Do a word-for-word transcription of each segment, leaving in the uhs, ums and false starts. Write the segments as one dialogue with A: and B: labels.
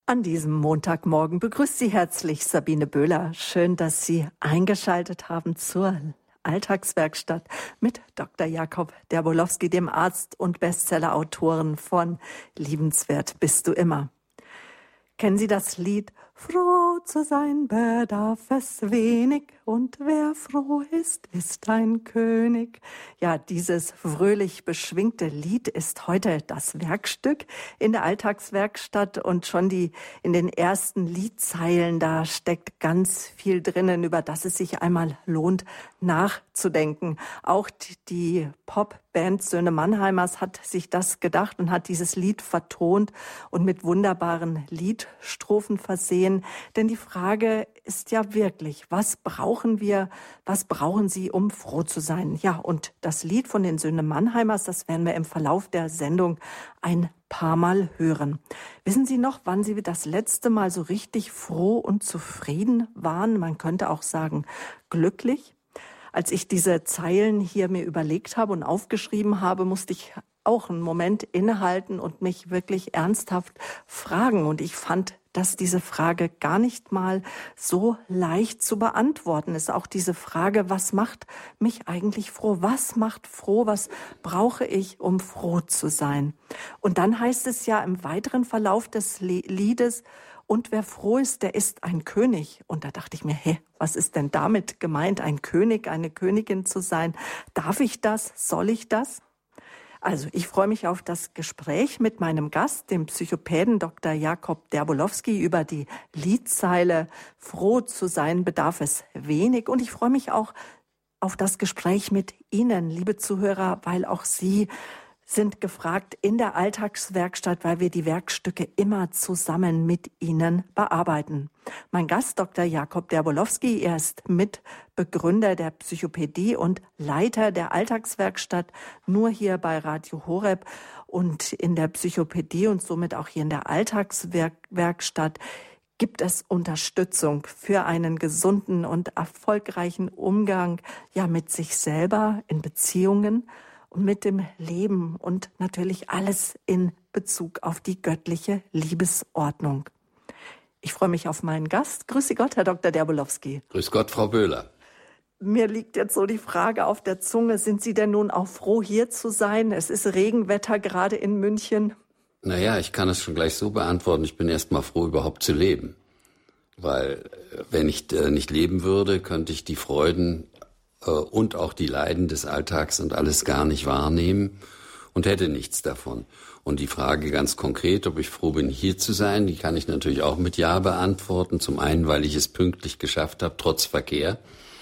A: An diesem Montagmorgen begrüßt Sie herzlich Sabine Böhler. Schön, dass Sie eingeschaltet haben zur Alltagswerkstatt mit Doktor Jakob Derbolowski, dem Arzt und Bestsellerautoren von Liebenswert bist du immer. Kennen Sie das Lied? Froh zu sein bedarf es wenig, und wer froh ist, ist ein König. Ja, dieses fröhlich beschwingte Lied ist heute das Werkstück in der Alltagswerkstatt, und schon die in den ersten Liedzeilen, da steckt ganz viel drinnen, über das es sich einmal lohnt nachzudenken. Auch die Popband Söhne Mannheimers hat sich das gedacht und hat dieses Lied vertont und mit wunderbaren Liedstrophen versehen. Denn die Frage ist ja wirklich, was brauchen wir, was brauchen Sie, um froh zu sein? Ja, und das Lied von den Söhne Mannheimers, das werden wir im Verlauf der Sendung ein paar Mal hören. Wissen Sie noch, wann Sie das letzte Mal so richtig froh und zufrieden waren? Man könnte auch sagen, glücklich. Als ich diese Zeilen hier mir überlegt habe und aufgeschrieben habe, musste ich auch einen Moment innehalten und mich wirklich ernsthaft fragen. Und ich fand, dass diese Frage gar nicht mal so leicht zu beantworten ist. Auch diese Frage, was macht mich eigentlich froh? Was macht froh? Was brauche ich, um froh zu sein? Und dann heißt es ja im weiteren Verlauf des Liedes, und wer froh ist, der ist ein König. Und da dachte ich mir, hä, was ist denn damit gemeint, ein König, eine Königin zu sein? Darf ich das? Soll ich das? Also, ich freue mich auf das Gespräch mit meinem Gast, dem Psychopäden Doktor Jakob Derbolowski, über die Liedzeile Froh zu sein bedarf es wenig. Und ich freue mich auch auf das Gespräch mit Ihnen, liebe Zuhörer, weil auch Sie sind gefragt in der Alltagswerkstatt, weil wir die Werkstücke immer zusammen mit Ihnen bearbeiten. Mein Gast, Doktor Jakob Derbolowski, er ist Mitbegründer der Psychopädie und Leiter der Alltagswerkstatt, nur hier bei Radio Horeb. Und in der Psychopädie und somit auch hier in der Alltagswerkstatt gibt es Unterstützung für einen gesunden und erfolgreichen Umgang, ja, mit sich selber in Beziehungen, mit dem Leben und natürlich alles in Bezug auf die göttliche Liebesordnung. Ich freue mich auf meinen Gast. Grüße Gott, Herr Doktor Derbolowski.
B: Grüß Gott, Frau Böhler.
A: Mir liegt jetzt so die Frage auf der Zunge, sind Sie denn nun auch froh, hier zu sein? Es ist Regenwetter gerade in München.
B: Naja, ich kann es schon gleich so beantworten. Ich bin erst mal froh, überhaupt zu leben. Weil wenn ich äh, nicht leben würde, könnte ich die Freuden und auch die Leiden des Alltags und alles gar nicht wahrnehmen und hätte nichts davon. Und die Frage ganz konkret, ob ich froh bin, hier zu sein, die kann ich natürlich auch mit Ja beantworten. Zum einen, weil ich es pünktlich geschafft habe, trotz Verkehr.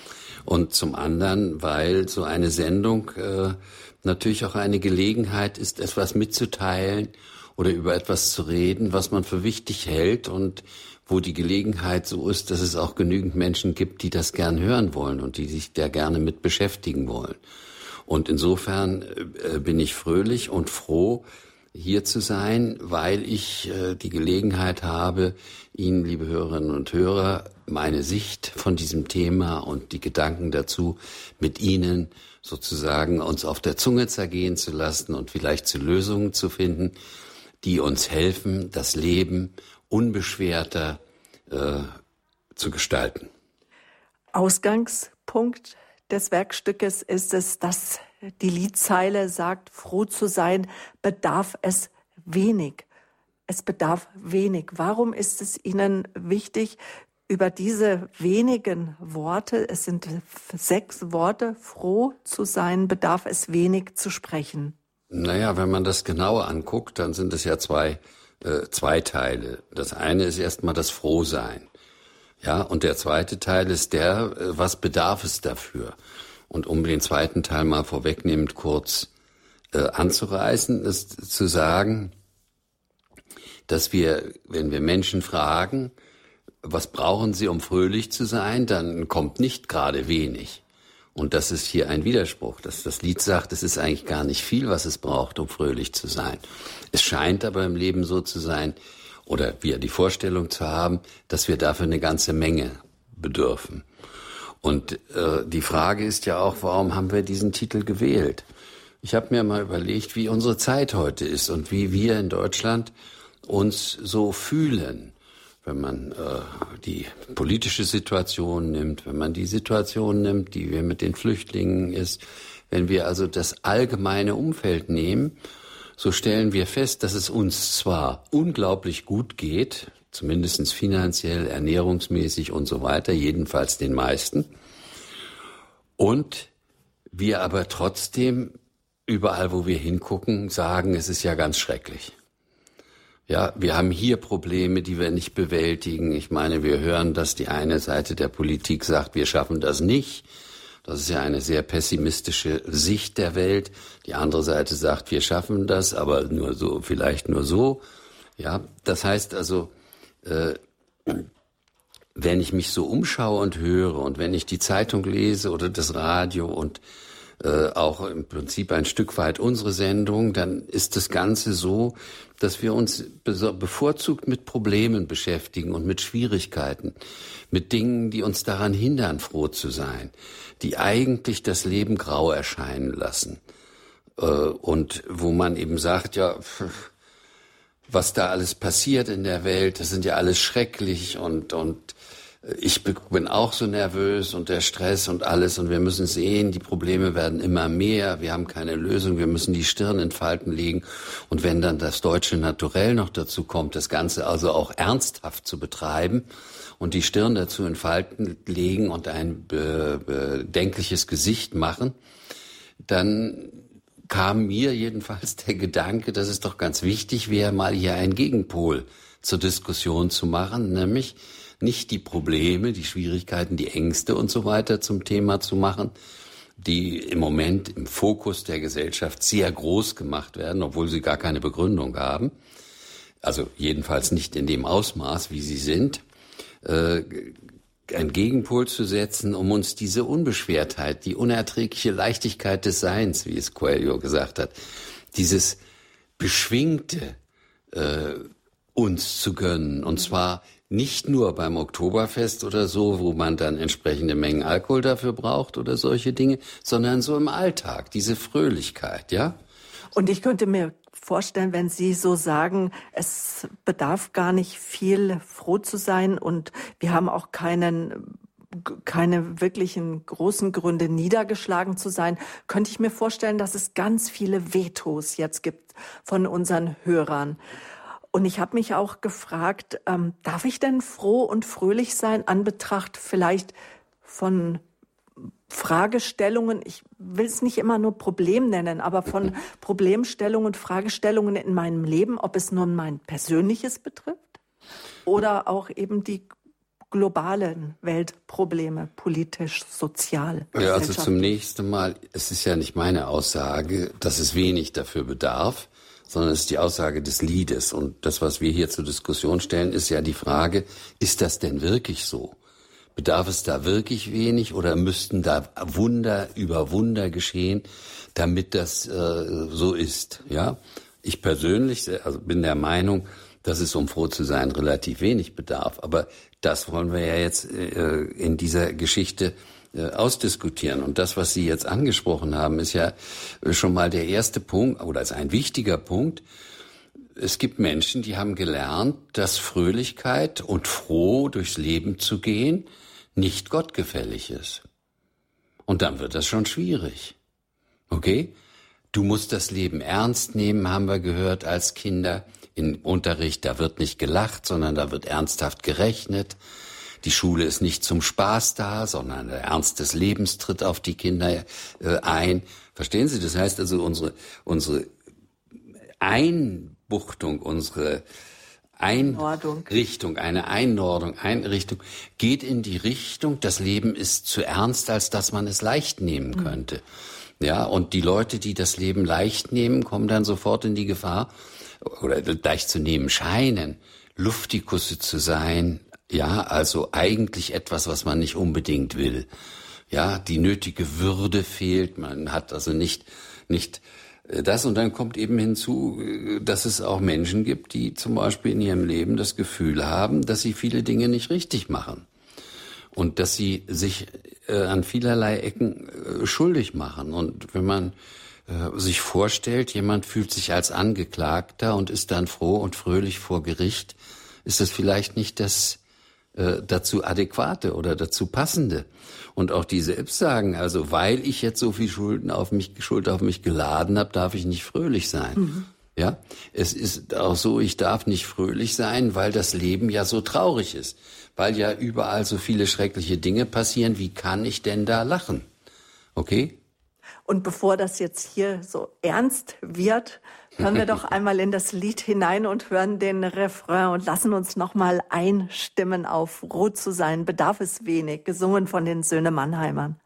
B: Und zum anderen, weil so eine Sendung äh, natürlich auch eine Gelegenheit ist, etwas mitzuteilen oder über etwas zu reden, was man für wichtig hält und wo die Gelegenheit so ist, dass es auch genügend Menschen gibt, die das gern hören wollen und die sich da gerne mit beschäftigen wollen. Und insofern äh, bin ich fröhlich und froh, hier zu sein, weil ich äh, die Gelegenheit habe, Ihnen, liebe Hörerinnen und Hörer, meine Sicht von diesem Thema und die Gedanken dazu mit Ihnen sozusagen uns auf der Zunge zergehen zu lassen und vielleicht zu Lösungen zu finden, die uns helfen, das Leben unbeschwerter äh, zu gestalten.
A: Ausgangspunkt des Werkstückes ist es, dass die Liedzeile sagt, froh zu sein bedarf es wenig. Es bedarf wenig. Warum ist es Ihnen wichtig, über diese wenigen Worte, es sind sechs Worte, froh zu sein bedarf es wenig, zu sprechen?
B: Naja, wenn man das genauer anguckt, dann sind es ja zwei Äh, zwei Teile. Das eine ist erstmal das Frohsein. Ja, und der zweite Teil ist der, äh, was bedarf es dafür? Und um den zweiten Teil mal vorwegnehmend kurz äh, anzureißen, ist zu sagen, dass wir, wenn wir Menschen fragen, was brauchen sie, um fröhlich zu sein, dann kommt nicht gerade wenig. Und das ist hier ein Widerspruch, dass das Lied sagt, es ist eigentlich gar nicht viel, was es braucht, um fröhlich zu sein. Es scheint aber im Leben so zu sein, oder wir die Vorstellung zu haben, dass wir dafür eine ganze Menge bedürfen. Und äh, die Frage ist ja auch, warum haben wir diesen Titel gewählt? Ich habe mir mal überlegt, wie unsere Zeit heute ist und wie wir in Deutschland uns so fühlen. wenn man äh, die politische Situation nimmt, wenn man die Situation nimmt, die wir mit den Flüchtlingen ist, wenn wir also das allgemeine Umfeld nehmen, so stellen wir fest, dass es uns zwar unglaublich gut geht, zumindest finanziell, ernährungsmäßig und so weiter, jedenfalls den meisten, und wir aber trotzdem überall, wo wir hingucken, sagen, es ist ja ganz schrecklich. Ja, wir haben hier Probleme, die wir nicht bewältigen. Ich meine, wir hören, dass die eine Seite der Politik sagt, wir schaffen das nicht. Das ist ja eine sehr pessimistische Sicht der Welt. Die andere Seite sagt, wir schaffen das, aber nur so, vielleicht nur so. Ja, das heißt also, äh, wenn ich mich so umschaue und höre und wenn ich die Zeitung lese oder das Radio und äh, auch im Prinzip ein Stück weit unsere Sendung, dann ist das Ganze so, dass wir uns bevorzugt mit Problemen beschäftigen und mit Schwierigkeiten, mit Dingen, die uns daran hindern, froh zu sein, die eigentlich das Leben grau erscheinen lassen. Äh, und wo man eben sagt, ja, was da alles passiert in der Welt, das sind ja alles schrecklich und, und ich bin auch so nervös und der Stress und alles und wir müssen sehen, die Probleme werden immer mehr, wir haben keine Lösung, wir müssen die Stirn in Falten legen und wenn dann das deutsche Naturell noch dazu kommt, das Ganze also auch ernsthaft zu betreiben und die Stirn dazu in Falten legen und ein bedenkliches Gesicht machen, dann kam mir jedenfalls der Gedanke, dass es doch ganz wichtig wäre, mal hier einen Gegenpol zur Diskussion zu machen, nämlich nicht die Probleme, die Schwierigkeiten, die Ängste und so weiter zum Thema zu machen, die im Moment im Fokus der Gesellschaft sehr groß gemacht werden, obwohl sie gar keine Begründung haben. Also jedenfalls nicht in dem Ausmaß, wie sie sind. Äh, einen Gegenpol zu setzen, um uns diese Unbeschwertheit, die unerträgliche Leichtigkeit des Seins, wie es Coelho gesagt hat, dieses Beschwingte äh, uns zu gönnen. Und zwar nicht nur beim Oktoberfest oder so, wo man dann entsprechende Mengen Alkohol dafür braucht oder solche Dinge, sondern so im Alltag, diese Fröhlichkeit, ja?
A: Und ich könnte mir vorstellen, wenn Sie so sagen, es bedarf gar nicht viel froh zu sein und wir haben auch keinen, keine wirklichen großen Gründe niedergeschlagen zu sein, könnte ich mir vorstellen, dass es ganz viele Vetos jetzt gibt von unseren Hörern. Und ich habe mich auch gefragt, ähm, darf ich denn froh und fröhlich sein, an Betracht vielleicht von Fragestellungen, ich will es nicht immer nur Problem nennen, aber von Problemstellungen und Fragestellungen in meinem Leben, ob es nun mein Persönliches betrifft oder auch eben die globalen Weltprobleme, politisch, sozial.
B: Ja, also zunächst einmal, es ist ja nicht meine Aussage, dass es wenig dafür bedarf, sondern es ist die Aussage des Liedes. Und das, was wir hier zur Diskussion stellen, ist ja die Frage, ist das denn wirklich so? Bedarf es da wirklich wenig oder müssten da Wunder über Wunder geschehen, damit das äh, so ist? Ja, ich persönlich also bin der Meinung, dass es, um froh zu sein, relativ wenig bedarf. Aber das wollen wir ja jetzt äh, in dieser Geschichte äh, ausdiskutieren. Und das, was Sie jetzt angesprochen haben, ist ja schon mal der erste Punkt oder ist ein wichtiger Punkt. Es gibt Menschen, die haben gelernt, dass Fröhlichkeit und froh durchs Leben zu gehen nicht gottgefällig ist. Und dann wird das schon schwierig. Okay? Du musst das Leben ernst nehmen, haben wir gehört als Kinder. Im Unterricht, da wird nicht gelacht, sondern da wird ernsthaft gerechnet. Die Schule ist nicht zum Spaß da, sondern der Ernst des Lebens tritt auf die Kinder äh, ein. Verstehen Sie? Das heißt also, unsere, unsere Einbuchtung, unsere Einrichtung, eine Einordnung, Einrichtung geht in die Richtung, das Leben ist zu ernst, als dass man es leicht nehmen könnte. Mhm. Ja, und die Leute, die das Leben leicht nehmen, kommen dann sofort in die Gefahr, oder leicht zu nehmen scheinen, Luftikusse zu sein, ja, also eigentlich etwas, was man nicht unbedingt will. Ja, die nötige Würde fehlt, man hat also nicht, nicht das, und dann kommt eben hinzu, dass es auch Menschen gibt, die zum Beispiel in ihrem Leben das Gefühl haben, dass sie viele Dinge nicht richtig machen und dass sie sich äh, an vielerlei Ecken äh, schuldig machen. Und wenn man äh, sich vorstellt, jemand fühlt sich als Angeklagter und ist dann froh und fröhlich vor Gericht, ist das vielleicht nicht das äh, dazu adäquate oder dazu passende. Und auch die selbst sagen, also weil ich jetzt so viel Schulden auf mich, Schuld auf mich geladen habe, darf ich nicht fröhlich sein. Mhm. Ja, es ist auch so, ich darf nicht fröhlich sein, weil das Leben ja so traurig ist, weil ja überall so viele schreckliche Dinge passieren. Wie kann ich denn da lachen? Okay?
A: Und bevor das jetzt hier so ernst wird, hören wir doch einmal in das Lied hinein und hören den Refrain und lassen uns noch mal einstimmen auf Froh zu sein, bedarf es wenig, gesungen von den Söhne Mannheimern.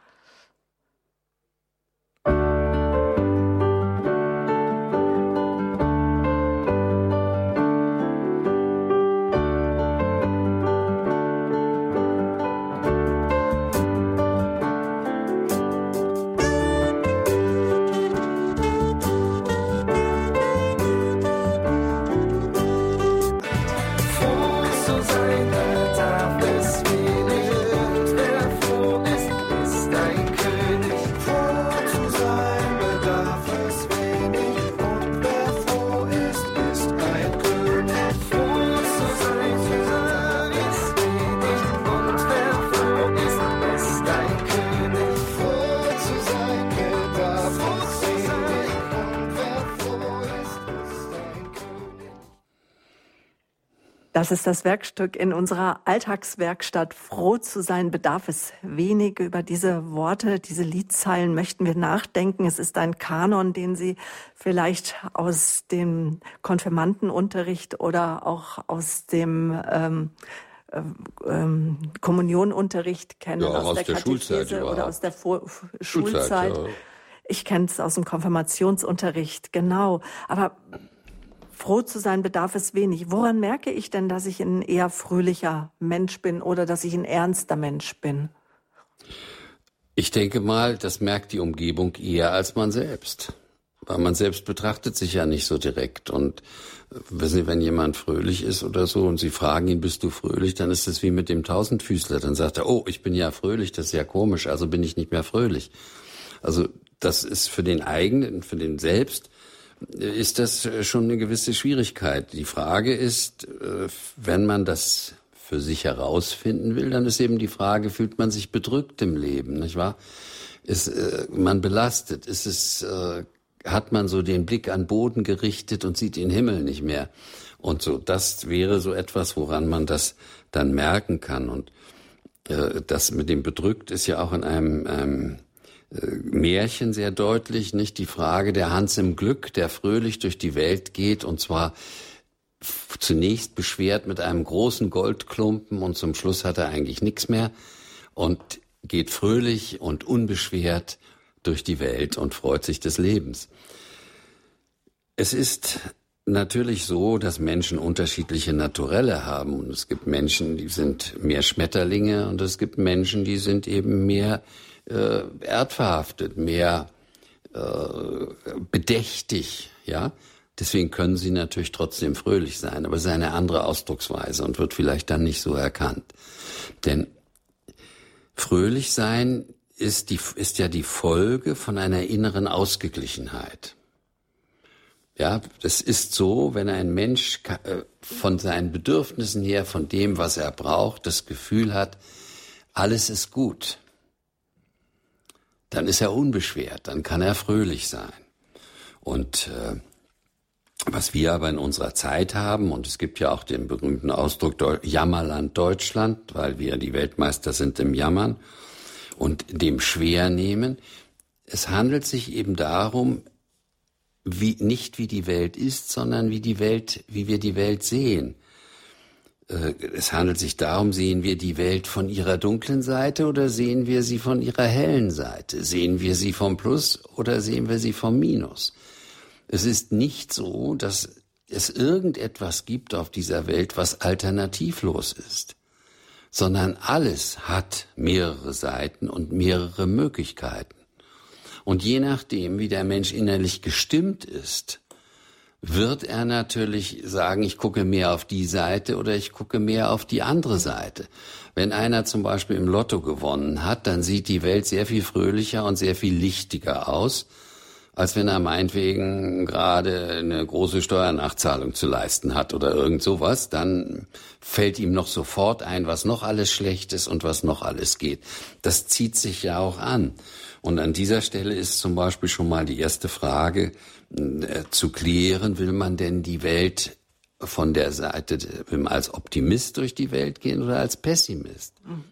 A: Das ist das Werkstück in unserer Alltagswerkstatt. Froh zu sein bedarf es wenig. Über diese Worte, diese Liedzeilen möchten wir nachdenken. Es ist ein Kanon, den Sie vielleicht aus dem Konfirmandenunterricht oder auch aus dem ähm, ähm, Kommunionunterricht kennen,
B: ja,
A: aus,
B: aus
A: der,
B: der
A: Katechese oder aus der Vor-
B: Schulzeit.
A: Schulzeit.
B: Ja.
A: Ich kenne es aus dem Konfirmationsunterricht, genau. Aber froh zu sein bedarf es wenig. Woran merke ich denn, dass ich ein eher fröhlicher Mensch bin oder dass ich ein ernster Mensch bin?
B: Ich denke mal, das merkt die Umgebung eher als man selbst. Weil man selbst betrachtet sich ja nicht so direkt. Und wissen Sie, wenn jemand fröhlich ist oder so und Sie fragen ihn, bist du fröhlich, dann ist es wie mit dem Tausendfüßler. Dann sagt er, oh, ich bin ja fröhlich, das ist ja komisch, also bin ich nicht mehr fröhlich. Also das ist für den eigenen, für den Selbst, ist das schon eine gewisse Schwierigkeit. Die Frage ist, wenn man das für sich herausfinden will, dann ist eben die Frage, fühlt man sich bedrückt im Leben, nicht wahr? Ist man belastet? Ist es, hat man so den Blick an Boden gerichtet und sieht den Himmel nicht mehr? Und so, das wäre so etwas, woran man das dann merken kann. Und das mit dem bedrückt ist ja auch in einem, einem Märchen sehr deutlich, nicht die Frage der Hans im Glück, der fröhlich durch die Welt geht und zwar zunächst beschwert mit einem großen Goldklumpen und zum Schluss hat er eigentlich nichts mehr und geht fröhlich und unbeschwert durch die Welt und freut sich des Lebens. Es ist natürlich so, dass Menschen unterschiedliche Naturelle haben und es gibt Menschen, die sind mehr Schmetterlinge und es gibt Menschen, die sind eben mehr Äh, erdverhaftet, mehr äh, bedächtig, ja. Deswegen können sie natürlich trotzdem fröhlich sein, aber es ist eine andere Ausdrucksweise und wird vielleicht dann nicht so erkannt. Denn fröhlich sein ist die, ist ja die Folge von einer inneren Ausgeglichenheit. Ja, das ist so, wenn ein Mensch von seinen Bedürfnissen her, von dem, was er braucht, das Gefühl hat, alles ist gut, dann ist er unbeschwert, dann kann er fröhlich sein. Und äh, was wir aber in unserer Zeit haben, und es gibt ja auch den berühmten Ausdruck Deu- Jammerland Deutschland, weil wir die Weltmeister sind im Jammern und dem schwer nehmen, es handelt sich eben darum, wie, nicht wie die Welt ist, sondern wie die Welt, wie wir die Welt sehen. Es handelt sich darum, sehen wir die Welt von ihrer dunklen Seite oder sehen wir sie von ihrer hellen Seite? Sehen wir sie vom Plus oder sehen wir sie vom Minus? Es ist nicht so, dass es irgendetwas gibt auf dieser Welt, was alternativlos ist, sondern alles hat mehrere Seiten und mehrere Möglichkeiten. Und je nachdem, wie der Mensch innerlich gestimmt ist, wird er natürlich sagen, ich gucke mehr auf die Seite oder ich gucke mehr auf die andere Seite. Wenn einer zum Beispiel im Lotto gewonnen hat, dann sieht die Welt sehr viel fröhlicher und sehr viel lichtiger aus. als wenn er meinetwegen gerade eine große Steuernachzahlung zu leisten hat oder irgend sowas. Dann fällt ihm noch sofort ein, was noch alles schlecht ist und was noch alles geht. Das zieht sich ja auch an. Und an dieser Stelle ist zum Beispiel schon mal die erste Frage äh, zu klären, will man denn die Welt von der Seite, will man als Optimist durch die Welt gehen oder als Pessimist? Mhm.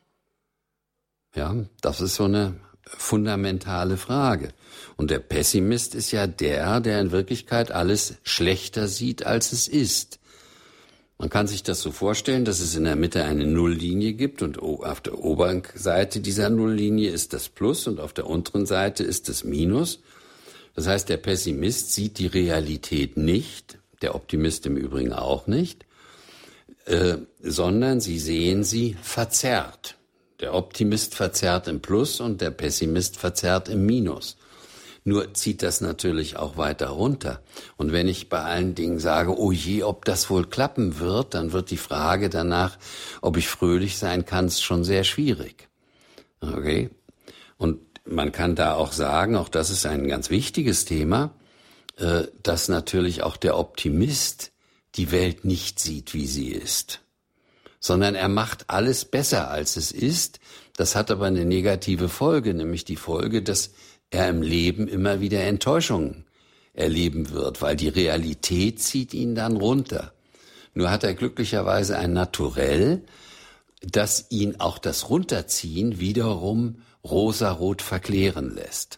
B: Ja, das ist so eine fundamentale Frage. Und der Pessimist ist ja der, der in Wirklichkeit alles schlechter sieht, als es ist. Man kann sich das so vorstellen, dass es in der Mitte eine Nulllinie gibt und auf der oberen Seite dieser Nulllinie ist das Plus und auf der unteren Seite ist das Minus. Das heißt, der Pessimist sieht die Realität nicht, der Optimist im Übrigen auch nicht, äh, sondern sie sehen sie verzerrt. Der Optimist verzerrt im Plus und der Pessimist verzerrt im Minus. Nur zieht das natürlich auch weiter runter. Und wenn ich bei allen Dingen sage, oh je, ob das wohl klappen wird, dann wird die Frage danach, ob ich fröhlich sein kann, schon sehr schwierig. Okay? Und man kann da auch sagen, auch das ist ein ganz wichtiges Thema, äh, dass natürlich auch der Optimist die Welt nicht sieht, wie sie ist, sondern er macht alles besser, als es ist. Das hat aber eine negative Folge, nämlich die Folge, dass er im Leben immer wieder Enttäuschungen erleben wird, weil die Realität zieht ihn dann runter. Nur hat er glücklicherweise ein Naturell, das ihn auch das Runterziehen wiederum rosarot verklären lässt.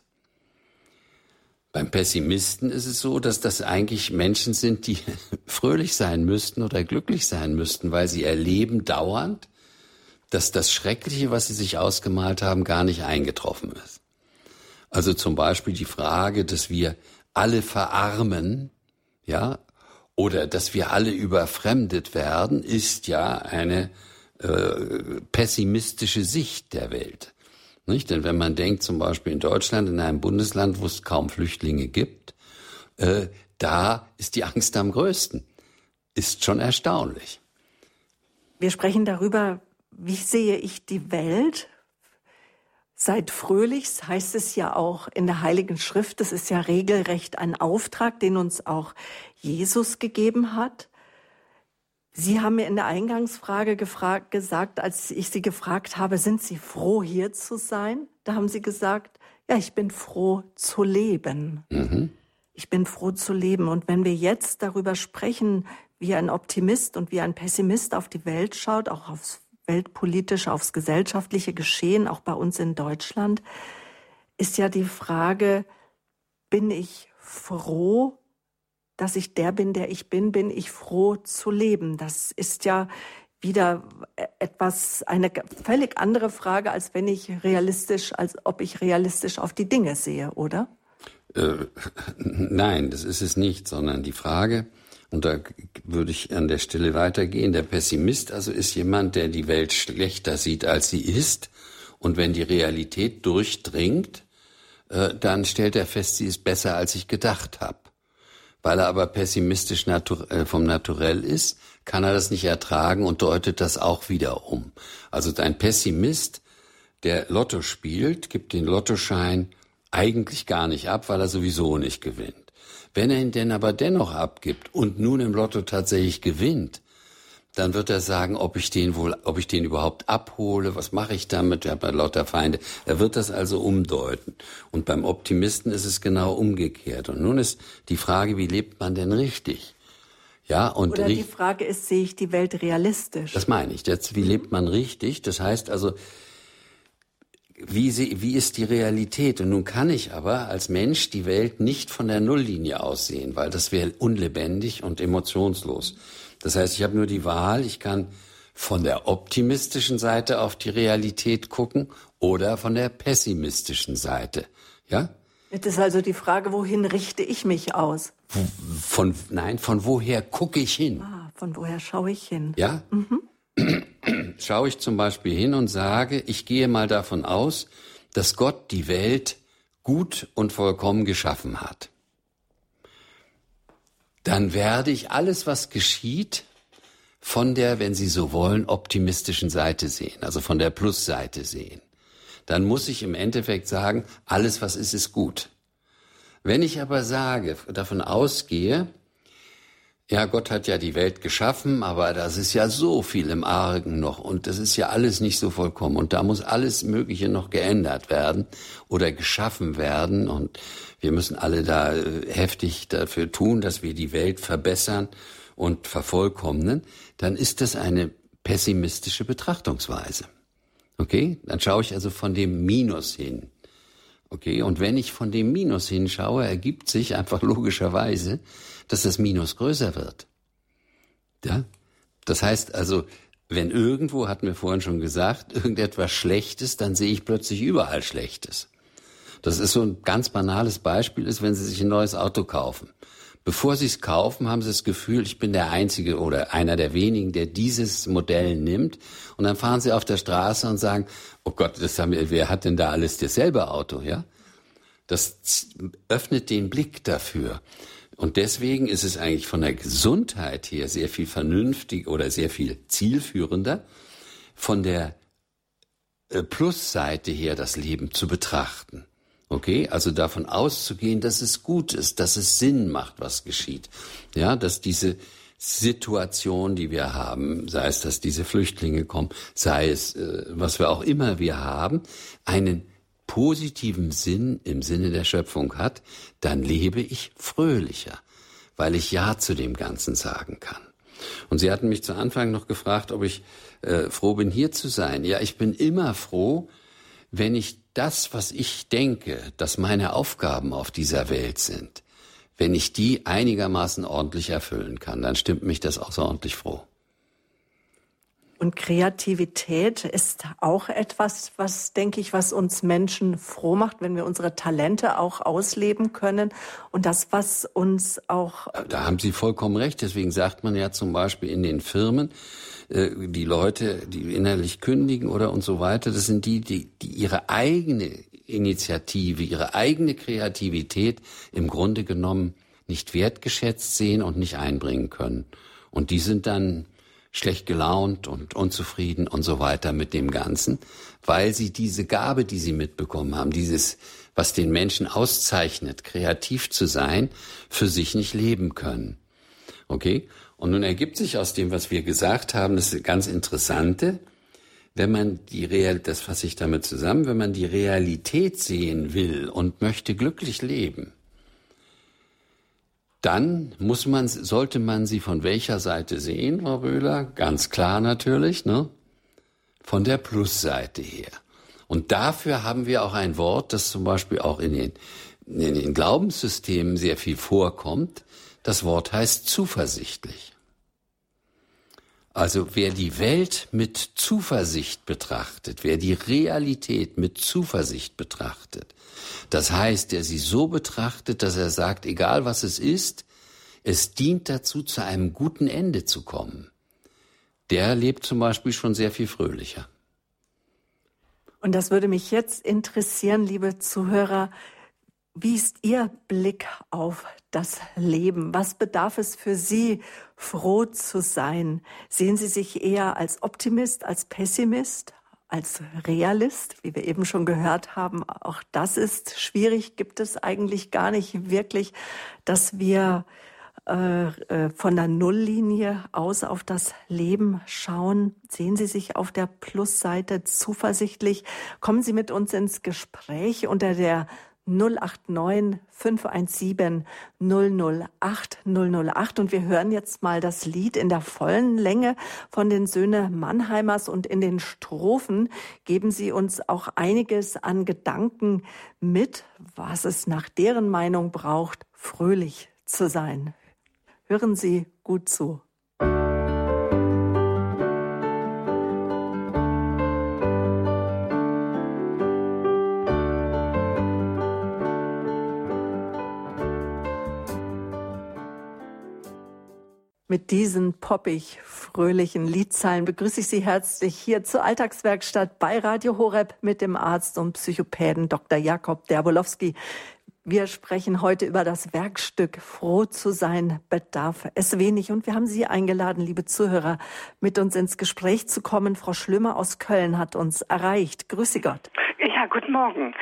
B: Beim Pessimisten ist es so, dass das eigentlich Menschen sind, die fröhlich sein müssten oder glücklich sein müssten, weil sie erleben dauernd, dass das Schreckliche, was sie sich ausgemalt haben, gar nicht eingetroffen ist. Also zum Beispiel die Frage, dass wir alle verarmen, ja, oder dass wir alle überfremdet werden, ist ja eine äh, pessimistische Sicht der Welt. Nicht? Denn wenn man denkt, zum Beispiel in Deutschland, in einem Bundesland, wo es kaum Flüchtlinge gibt, äh, da ist die Angst am größten. Ist schon erstaunlich.
A: Wir sprechen darüber, wie sehe ich die Welt? Seid fröhlich, heißt es ja auch in der Heiligen Schrift. Das ist ja regelrecht ein Auftrag, den uns auch Jesus gegeben hat. Sie haben mir in der Eingangsfrage gefragt, gesagt, als ich Sie gefragt habe, sind Sie froh, hier zu sein? Da haben Sie gesagt, ja, ich bin froh zu leben. Mhm. Ich bin froh zu leben. Und wenn wir jetzt darüber sprechen, wie ein Optimist und wie ein Pessimist auf die Welt schaut, auch aufs weltpolitische, aufs gesellschaftliche Geschehen, auch bei uns in Deutschland, ist ja die Frage, bin ich froh, dass ich der bin, der ich bin, bin ich froh zu leben. Das ist ja wieder etwas, eine völlig andere Frage, als wenn ich realistisch, als ob ich realistisch auf die Dinge sehe, oder?
B: Äh, nein, das ist es nicht, sondern die Frage, und da würde ich an der Stelle weitergehen, der Pessimist also ist jemand, der die Welt schlechter sieht, als sie ist, und wenn die Realität durchdringt, äh, dann stellt er fest, sie ist besser, als ich gedacht habe. Weil er aber pessimistisch natu- äh, vom Naturell ist, kann er das nicht ertragen und deutet das auch wieder um. Also ein Pessimist, der Lotto spielt, gibt den Lottoschein eigentlich gar nicht ab, weil er sowieso nicht gewinnt. Wenn er ihn denn aber dennoch abgibt und nun im Lotto tatsächlich gewinnt, dann wird er sagen, ob ich den wohl, ob ich den überhaupt abhole, was mache ich damit, er hat lauter Feinde. Er wird das also umdeuten. Und beim Optimisten ist es genau umgekehrt. Und nun ist die Frage, wie lebt man denn richtig? Ja, und
A: Oder die Frage ist, sehe ich die Welt realistisch?
B: Das meine ich. Jetzt, wie lebt man richtig? Das heißt also, wie, sie, wie ist die Realität? Und nun kann ich aber als Mensch die Welt nicht von der Nulllinie aus sehen, weil das wäre unlebendig und emotionslos. Das heißt, ich habe nur die Wahl, ich kann von der optimistischen Seite auf die Realität gucken oder von der pessimistischen Seite. Ja?
A: Das ist also die Frage, wohin richte ich mich aus?
B: Von, nein, von woher gucke ich hin?
A: Ah, von woher schaue ich hin?
B: Ja? Mhm. Schaue ich zum Beispiel hin und sage, ich gehe mal davon aus, dass Gott die Welt gut und vollkommen geschaffen hat. Dann werde ich alles, was geschieht, von der, wenn Sie so wollen, optimistischen Seite sehen, also von der Plusseite sehen. Dann muss ich im Endeffekt sagen, alles, was ist, ist gut. Wenn ich aber sage, davon ausgehe, ja, Gott hat ja die Welt geschaffen, aber das ist ja so viel im Argen noch und das ist ja alles nicht so vollkommen und da muss alles Mögliche noch geändert werden oder geschaffen werden und wir müssen alle da heftig dafür tun, dass wir die Welt verbessern und vervollkommnen, dann ist das eine pessimistische Betrachtungsweise. Okay? Dann schaue ich also von dem Minus hin. Okay? Und wenn ich von dem Minus hinschaue, ergibt sich einfach logischerweise, dass das Minus größer wird. Ja? Das heißt also, wenn irgendwo, hatten wir vorhin schon gesagt, irgendetwas Schlechtes, dann sehe ich plötzlich überall Schlechtes. Das ist so ein ganz banales Beispiel, ist, wenn Sie sich ein neues Auto kaufen. Bevor Sie es kaufen, haben Sie das Gefühl, ich bin der Einzige oder einer der wenigen, der dieses Modell nimmt. Und dann fahren Sie auf der Straße und sagen, oh Gott, das haben wir, wer hat denn da alles dasselbe Auto, ja? Das öffnet den Blick dafür. Und deswegen ist es eigentlich von der Gesundheit her sehr viel vernünftig oder sehr viel zielführender, von der Plusseite her das Leben zu betrachten. Okay, also davon auszugehen, dass es gut ist, dass es Sinn macht, was geschieht. Ja, dass diese Situation, die wir haben, sei es, dass diese Flüchtlinge kommen, sei es, äh, was wir auch immer wir haben, einen positiven Sinn im Sinne der Schöpfung hat, dann lebe ich fröhlicher, weil ich Ja zu dem Ganzen sagen kann. Und Sie hatten mich zu Anfang noch gefragt, ob ich äh, froh bin, hier zu sein. Ja, ich bin immer froh, wenn ich das, was ich denke, dass meine Aufgaben auf dieser Welt sind, wenn ich die einigermaßen ordentlich erfüllen kann, dann stimmt mich das außerordentlich froh.
A: Und Kreativität ist auch etwas, was, denke ich, was uns Menschen froh macht, wenn wir unsere Talente auch ausleben können. Und das, was uns auch...
B: Da haben Sie vollkommen recht. Deswegen sagt man ja zum Beispiel in den Firmen, die Leute, die innerlich kündigen oder und so weiter, das sind die, die, die ihre eigene Initiative, ihre eigene Kreativität im Grunde genommen nicht wertgeschätzt sehen und nicht einbringen können. Und die sind dann schlecht gelaunt und unzufrieden und so weiter mit dem Ganzen, weil sie diese Gabe, die sie mitbekommen haben, dieses, was den Menschen auszeichnet, kreativ zu sein, für sich nicht leben können. Okay? Und nun ergibt sich aus dem, was wir gesagt haben, das ganz Interessante, wenn man die Real, das fasse ich damit zusammen, wenn man die Realität sehen will und möchte glücklich leben, dann muss man, sollte man sie von welcher Seite sehen, Frau Böhler? Ganz klar natürlich, ne? Von der Plusseite her. Und dafür haben wir auch ein Wort, das zum Beispiel auch in den, in den Glaubenssystemen sehr viel vorkommt. Das Wort heißt zuversichtlich. Also wer die Welt mit Zuversicht betrachtet, wer die Realität mit Zuversicht betrachtet, das heißt, der sie so betrachtet, dass er sagt, egal was es ist, es dient dazu, zu einem guten Ende zu kommen, der lebt zum Beispiel schon sehr viel fröhlicher.
A: Und das würde mich jetzt interessieren, liebe Zuhörer, wie ist Ihr Blick auf das Leben? Was bedarf es für Sie, froh zu sein? Sehen Sie sich eher als Optimist, als Pessimist, als Realist, wie wir eben schon gehört haben? Auch das ist schwierig, gibt es eigentlich gar nicht wirklich, dass wir äh, äh, von der Nulllinie aus auf das Leben schauen. Sehen Sie sich auf der Plusseite zuversichtlich? Kommen Sie mit uns ins Gespräch unter der null acht neun fünf eins sieben null null acht null null acht. Und wir hören jetzt mal das Lied in der vollen Länge von den Söhne Mannheimers. Und in den Strophen geben sie uns auch einiges an Gedanken mit, was es nach deren Meinung braucht, fröhlich zu sein. Hören Sie gut zu. Mit diesen poppig fröhlichen Liedzeilen begrüße ich Sie herzlich hier zur Alltagswerkstatt bei Radio Horeb mit dem Arzt und Psychopäden Doktor Jakob Derbolowski. Wir sprechen heute über das Werkstück Froh zu sein bedarf es wenig. Und wir haben Sie eingeladen, liebe Zuhörer, mit uns ins Gespräch zu kommen. Frau Schlömer aus Köln hat uns erreicht. Grüße Gott.
C: Ja, guten Morgen.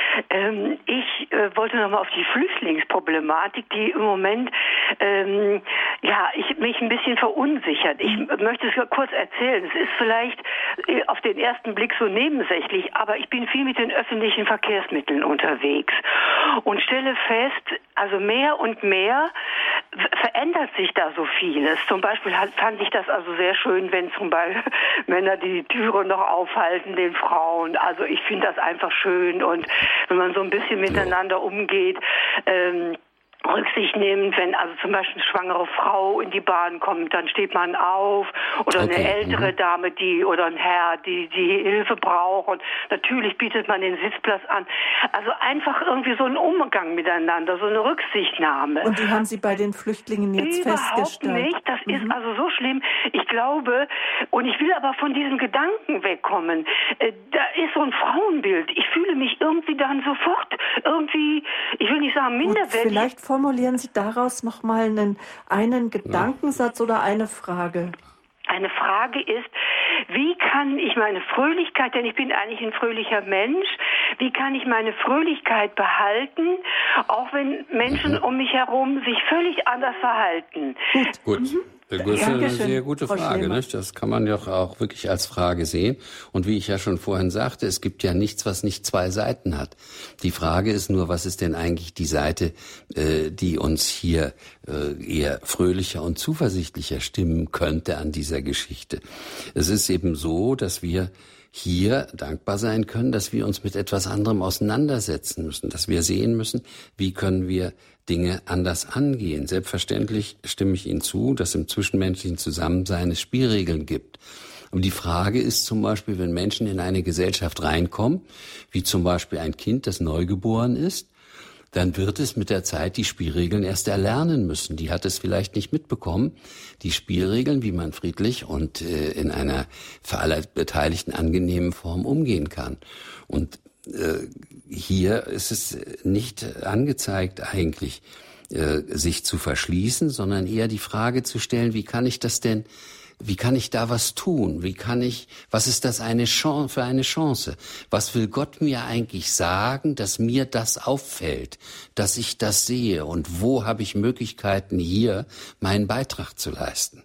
C: Ähm, ich äh, wollte noch mal auf die Flüchtlingsproblematik, die im Moment ähm, ja ich mich ein bisschen verunsichert. Ich möchte es kurz erzählen. Es ist vielleicht äh, auf den ersten Blick so nebensächlich, aber ich bin viel mit den öffentlichen Verkehrsmitteln unterwegs und stelle fest, also mehr und mehr verändert sich da so vieles. Zum Beispiel fand ich das also sehr schön, wenn zum Beispiel Männer die Türe noch aufhalten, den Frauen. Also ich finde das einfach schön und wenn man so ein bisschen miteinander umgeht, ähm, Rücksicht nimmt, wenn also zum Beispiel eine schwangere Frau in die Bahn kommt, dann steht man auf oder okay. eine ältere mhm. Dame, die oder ein Herr, die die Hilfe braucht und natürlich bietet man den Sitzplatz an. Also einfach irgendwie so ein Umgang miteinander, so eine Rücksichtnahme.
A: Und die haben Sie bei den Flüchtlingen jetzt
C: Überhaupt
A: festgestellt?
C: Überhaupt nicht, das mhm. ist also so schlimm. Ich glaube, und ich will aber von diesem Gedanken wegkommen, äh, da ist so ein Frauenbild. Ich fühle mich irgendwie dann sofort irgendwie, ich will nicht sagen minderwertig.
A: Vielleicht formulieren Sie daraus noch mal einen, einen Gedankensatz oder eine Frage.
C: Eine Frage ist, wie kann ich meine Fröhlichkeit, denn ich bin eigentlich ein fröhlicher Mensch, wie kann ich meine Fröhlichkeit behalten, auch wenn Menschen um mich herum sich völlig anders verhalten?
B: Gut, gut. Mhm. Das ist eine sehr gute Frage, nicht? Das kann man ja auch wirklich als Frage sehen. Und wie ich ja schon vorhin sagte, es gibt ja nichts, was nicht zwei Seiten hat. Die Frage ist nur, was ist denn eigentlich die Seite, äh, die uns hier äh, eher fröhlicher und zuversichtlicher stimmen könnte an dieser Geschichte? Es ist eben so, dass wir hier dankbar sein können, dass wir uns mit etwas anderem auseinandersetzen müssen, dass wir sehen müssen, wie können wir Dinge anders angehen. Selbstverständlich stimme ich Ihnen zu, dass im zwischenmenschlichen Zusammensein es Spielregeln gibt. Und die Frage ist zum Beispiel, wenn Menschen in eine Gesellschaft reinkommen, wie zum Beispiel ein Kind, das neugeboren ist, dann wird es mit der Zeit die Spielregeln erst erlernen müssen. Die hat es vielleicht nicht mitbekommen. Die Spielregeln, wie man friedlich und äh, in einer für alle Beteiligten angenehmen Form umgehen kann. Und äh, hier ist es nicht angezeigt eigentlich, äh, sich zu verschließen, sondern eher die Frage zu stellen, wie kann ich das denn Wie kann ich da was tun? Wie kann ich, was ist das eine Chance, für eine Chance? Was will Gott mir eigentlich sagen, dass mir das auffällt, dass ich das sehe? Und wo habe ich Möglichkeiten, hier meinen Beitrag zu leisten?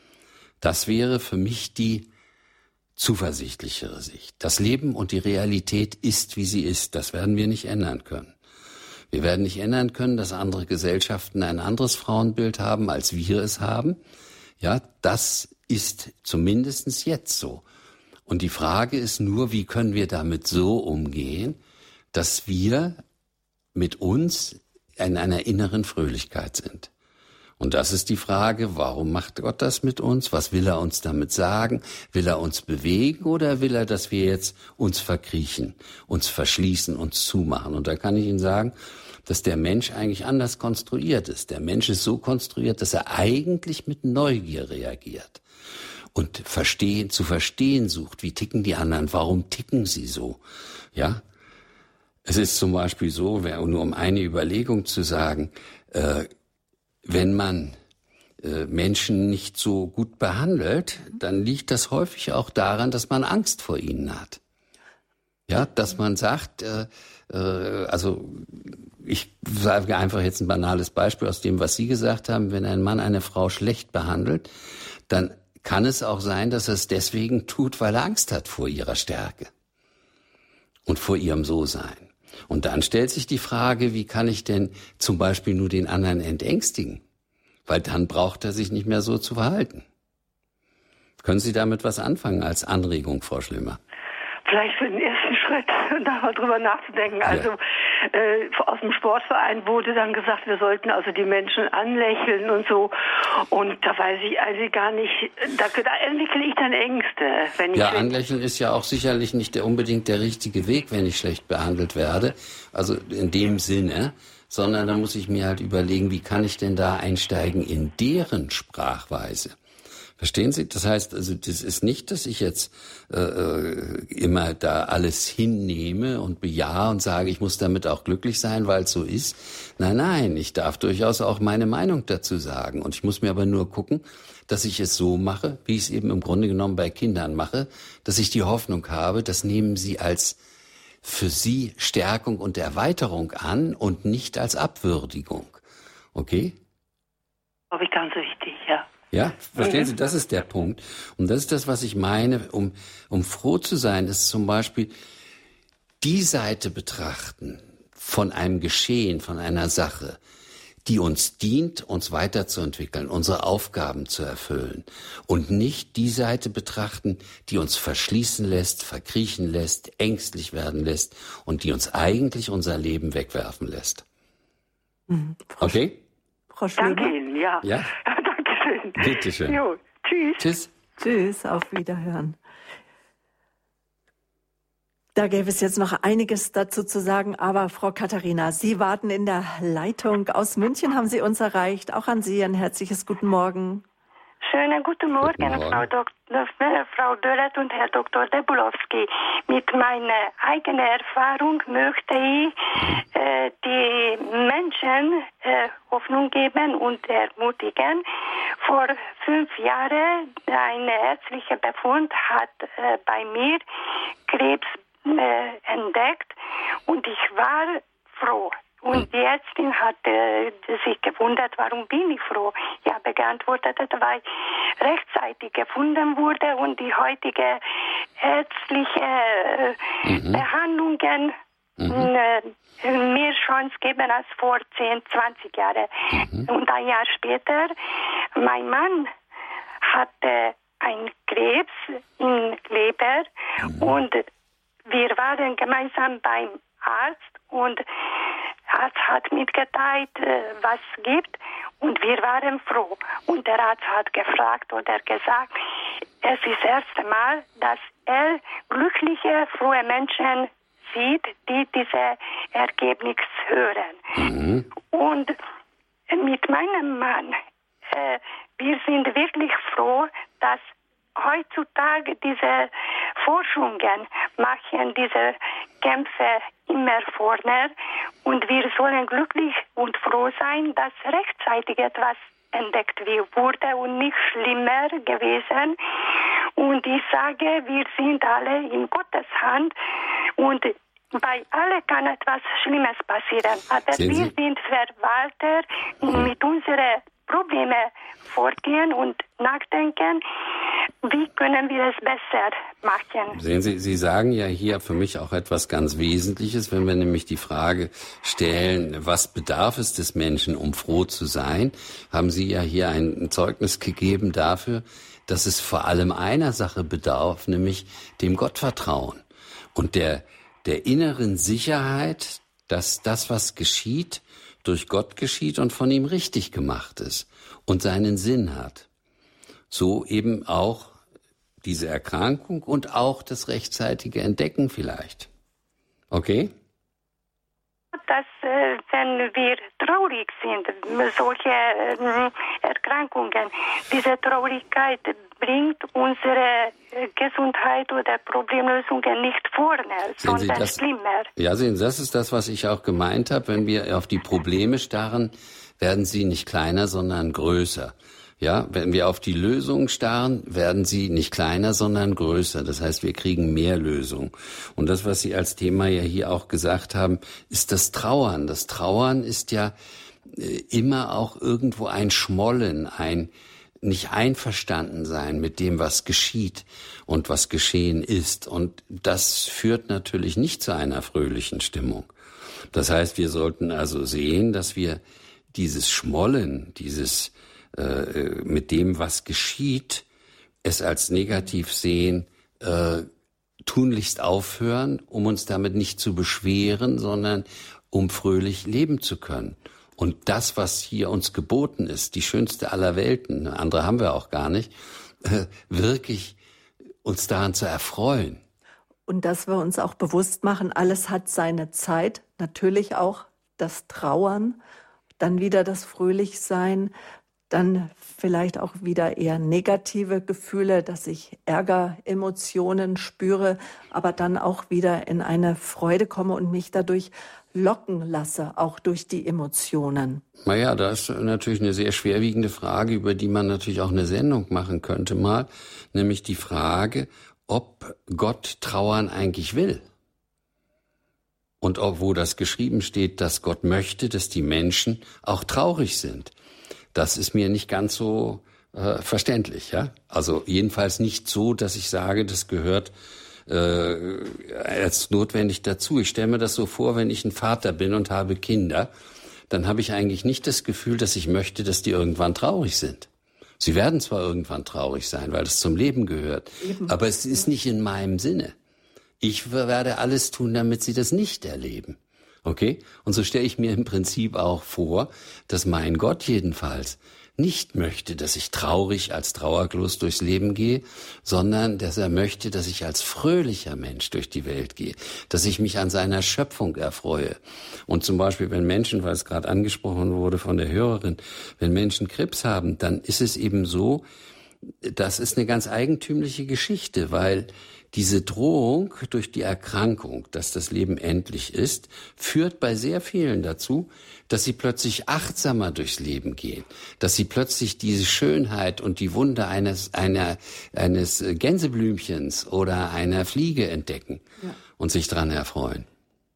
B: Das wäre für mich die zuversichtlichere Sicht. Das Leben und die Realität ist, wie sie ist. Das werden wir nicht ändern können. Wir werden nicht ändern können, dass andere Gesellschaften ein anderes Frauenbild haben, als wir es haben. Ja, das ist zumindest jetzt so. Und die Frage ist nur, wie können wir damit so umgehen, dass wir mit uns in einer inneren Fröhlichkeit sind. Und das ist die Frage, warum macht Gott das mit uns? Was will er uns damit sagen? Will er uns bewegen oder will er, dass wir jetzt uns verkriechen, uns verschließen, uns zumachen? Und da kann ich Ihnen sagen, dass der Mensch eigentlich anders konstruiert ist. Der Mensch ist so konstruiert, dass er eigentlich mit Neugier reagiert und verstehen, zu verstehen sucht. Wie ticken die anderen? Warum ticken sie so? Ja, es ist zum Beispiel so, nur um eine Überlegung zu sagen, äh, wenn man äh, Menschen nicht so gut behandelt, dann liegt das häufig auch daran, dass man Angst vor ihnen hat. Ja, dass man sagt, äh, äh, also ich sage einfach jetzt ein banales Beispiel aus dem, was Sie gesagt haben. Wenn ein Mann eine Frau schlecht behandelt, dann kann es auch sein, dass er es deswegen tut, weil er Angst hat vor ihrer Stärke und vor ihrem So-Sein. Und dann stellt sich die Frage, wie kann ich denn zum Beispiel nur den anderen entängstigen? Weil dann braucht er sich nicht mehr so zu verhalten. Können Sie damit was anfangen als Anregung, Frau Schlimmer?
C: Vielleicht für den ersten Schritt, darüber nachzudenken. Ja. Also äh, aus dem Sportverein wurde dann gesagt, wir sollten also die Menschen anlächeln und so. Und da weiß ich also gar nicht, da, da entwickle ich dann Ängste. Wenn ich
B: ja, anlächeln ist ja auch sicherlich nicht der, unbedingt der richtige Weg, wenn ich schlecht behandelt werde. Also in dem Sinne. Sondern da muss ich mir halt überlegen, wie kann ich denn da einsteigen in deren Sprachweise? Verstehen Sie? Das heißt, also das ist nicht, dass ich jetzt äh, immer da alles hinnehme und bejahe und sage, ich muss damit auch glücklich sein, weil es so ist. Nein, nein, ich darf durchaus auch meine Meinung dazu sagen. Und ich muss mir aber nur gucken, dass ich es so mache, wie ich es eben im Grunde genommen bei Kindern mache, dass ich die Hoffnung habe, das nehmen sie als für sie Stärkung und Erweiterung an und nicht als Abwürdigung. Okay?
C: Glaube ich ganz wichtig, ja.
B: Ja, verstehen Sie, das ist der Punkt. Und das ist das, was ich meine, um, um froh zu sein, ist zum Beispiel die Seite betrachten von einem Geschehen, von einer Sache, die uns dient, uns weiterzuentwickeln, unsere Aufgaben zu erfüllen und nicht die Seite betrachten, die uns verschließen lässt, verkriechen lässt, ängstlich werden lässt und die uns eigentlich unser Leben wegwerfen lässt.
A: Mhm. Frau
B: Okay?
A: Frau Schlömer?
C: Danke Ihnen, ja.
B: Ja?
C: Dankeschön.
B: Bitte schön.
C: Jo, tschüss.
B: Tschüss.
A: Tschüss, auf Wiederhören. Da gäbe es jetzt noch einiges dazu zu sagen, aber Frau Katharina, Sie warten in der Leitung. Aus München haben Sie uns erreicht. Auch an Sie ein herzliches Guten Morgen.
D: Schönen guten Morgen,
B: Guten Morgen.
D: Frau, Doktor, Frau Dörret und Herr Doktor Debulowski. Mit meiner eigenen Erfahrung möchte ich äh, die Menschen äh, Hoffnung geben und ermutigen. Vor fünf Jahren ein ärztlicher Befund hat äh, bei mir Krebs äh, entdeckt und ich war froh. Und die Ärztin hat äh, sich gewundert, warum bin ich froh? Ich habe geantwortet, weil rechtzeitig gefunden wurde und die heutige ärztliche äh,
B: Mhm.
D: Behandlungen
B: Mhm.
D: äh, mehr Chance geben als vor zehn, zwanzig Jahren.
B: Mhm.
D: Und ein Jahr später, mein Mann hatte einen Krebs in Leber
B: Mhm.
D: und wir waren gemeinsam beim Arzt und Arzt hat mitgeteilt, was es gibt und wir waren froh. Und der Arzt hat gefragt oder gesagt, es ist das erste Mal, dass er glückliche, frohe Menschen sieht, die diese Ergebnis hören.
B: Mhm.
D: Und mit meinem Mann, äh, wir sind wirklich froh, dass heutzutage diese Forschungen machen diese Kämpfe immer vorne und wir sollen glücklich und froh sein, dass rechtzeitig etwas entdeckt wurde und nicht schlimmer gewesen. Und ich sage, wir sind alle in Gottes Hand und bei allen kann etwas Schlimmes passieren. Aber
B: Sehen
D: wir
B: Sie?
D: sind Verwalter mit unseren Problemen vorgehen und nachdenken, wie können wir es besser machen.
B: Sehen Sie, Sie sagen ja hier für mich auch etwas ganz Wesentliches, wenn wir nämlich die Frage stellen, was bedarf es des Menschen, um froh zu sein, haben Sie ja hier ein Zeugnis gegeben dafür, dass es vor allem einer Sache bedarf, nämlich dem Gottvertrauen und der, der inneren Sicherheit, dass das, was geschieht, durch Gott geschieht und von ihm richtig gemacht ist und seinen Sinn hat. So eben auch diese Erkrankung und auch das rechtzeitige Entdecken vielleicht. Okay?
D: Dass, äh, wenn wir traurig sind, solche äh, Erkrankungen, diese Traurigkeit bringt unsere äh, Gesundheit oder Problemlösungen nicht vorne,
B: Sehen Sie
D: sondern
B: das?
D: schlimmer.
B: Ja, sehen Sie, das ist das, was ich auch gemeint habe. Wenn wir auf die Probleme starren, werden sie nicht kleiner, sondern größer. Ja, wenn wir auf die Lösungen starren, werden sie nicht kleiner, sondern größer. Das heißt, wir kriegen mehr Lösungen. Und das, was Sie als Thema ja hier auch gesagt haben, ist das Trauern. Das Trauern ist ja äh, immer auch irgendwo ein Schmollen, ein nicht einverstanden sein mit dem, was geschieht und was geschehen ist. Und das führt natürlich nicht zu einer fröhlichen Stimmung. Das heißt, wir sollten also sehen, dass wir dieses Schmollen, dieses äh, mit dem, was geschieht, es als negativ sehen, äh, tunlichst aufhören, um uns damit nicht zu beschweren, sondern um fröhlich leben zu können. Und das, was hier uns geboten ist, die schönste aller Welten, eine andere haben wir auch gar nicht, äh, wirklich uns daran zu erfreuen.
A: Und dass wir uns auch bewusst machen, alles hat seine Zeit, natürlich auch das Trauern, dann wieder das Fröhlichsein, dann vielleicht auch wieder eher negative Gefühle, dass ich Ärger, Emotionen spüre, aber dann auch wieder in eine Freude komme und mich dadurch locken lasse, auch durch die Emotionen.
B: Naja, das ist natürlich eine sehr schwerwiegende Frage, über die man natürlich auch eine Sendung machen könnte mal, nämlich die Frage, ob Gott Trauern eigentlich will. Und auch wo das geschrieben steht, dass Gott möchte, dass die Menschen auch traurig sind. Das ist mir nicht ganz so äh, verständlich, ja. Also jedenfalls nicht so, dass ich sage, das gehört äh, als notwendig dazu. Ich stelle mir das so vor, wenn ich ein Vater bin und habe Kinder, dann habe ich eigentlich nicht das Gefühl, dass ich möchte, dass die irgendwann traurig sind. Sie werden zwar irgendwann traurig sein, weil es zum Leben gehört, Eben. aber es ist nicht in meinem Sinne. Ich werde alles tun, damit sie das nicht erleben. Okay? Und so stelle ich mir im Prinzip auch vor, dass mein Gott jedenfalls nicht möchte, dass ich traurig als Trauerklos durchs Leben gehe, sondern dass er möchte, dass ich als fröhlicher Mensch durch die Welt gehe, dass ich mich an seiner Schöpfung erfreue. Und zum Beispiel, wenn Menschen, weil es gerade angesprochen wurde von der Hörerin, wenn Menschen Krebs haben, dann ist es eben so, das ist eine ganz eigentümliche Geschichte, weil diese Drohung durch die Erkrankung, dass das Leben endlich ist, führt bei sehr vielen dazu, dass sie plötzlich achtsamer durchs Leben gehen, dass sie plötzlich diese Schönheit und die Wunder eines, einer, eines Gänseblümchens oder einer Fliege entdecken ja. und sich dran erfreuen.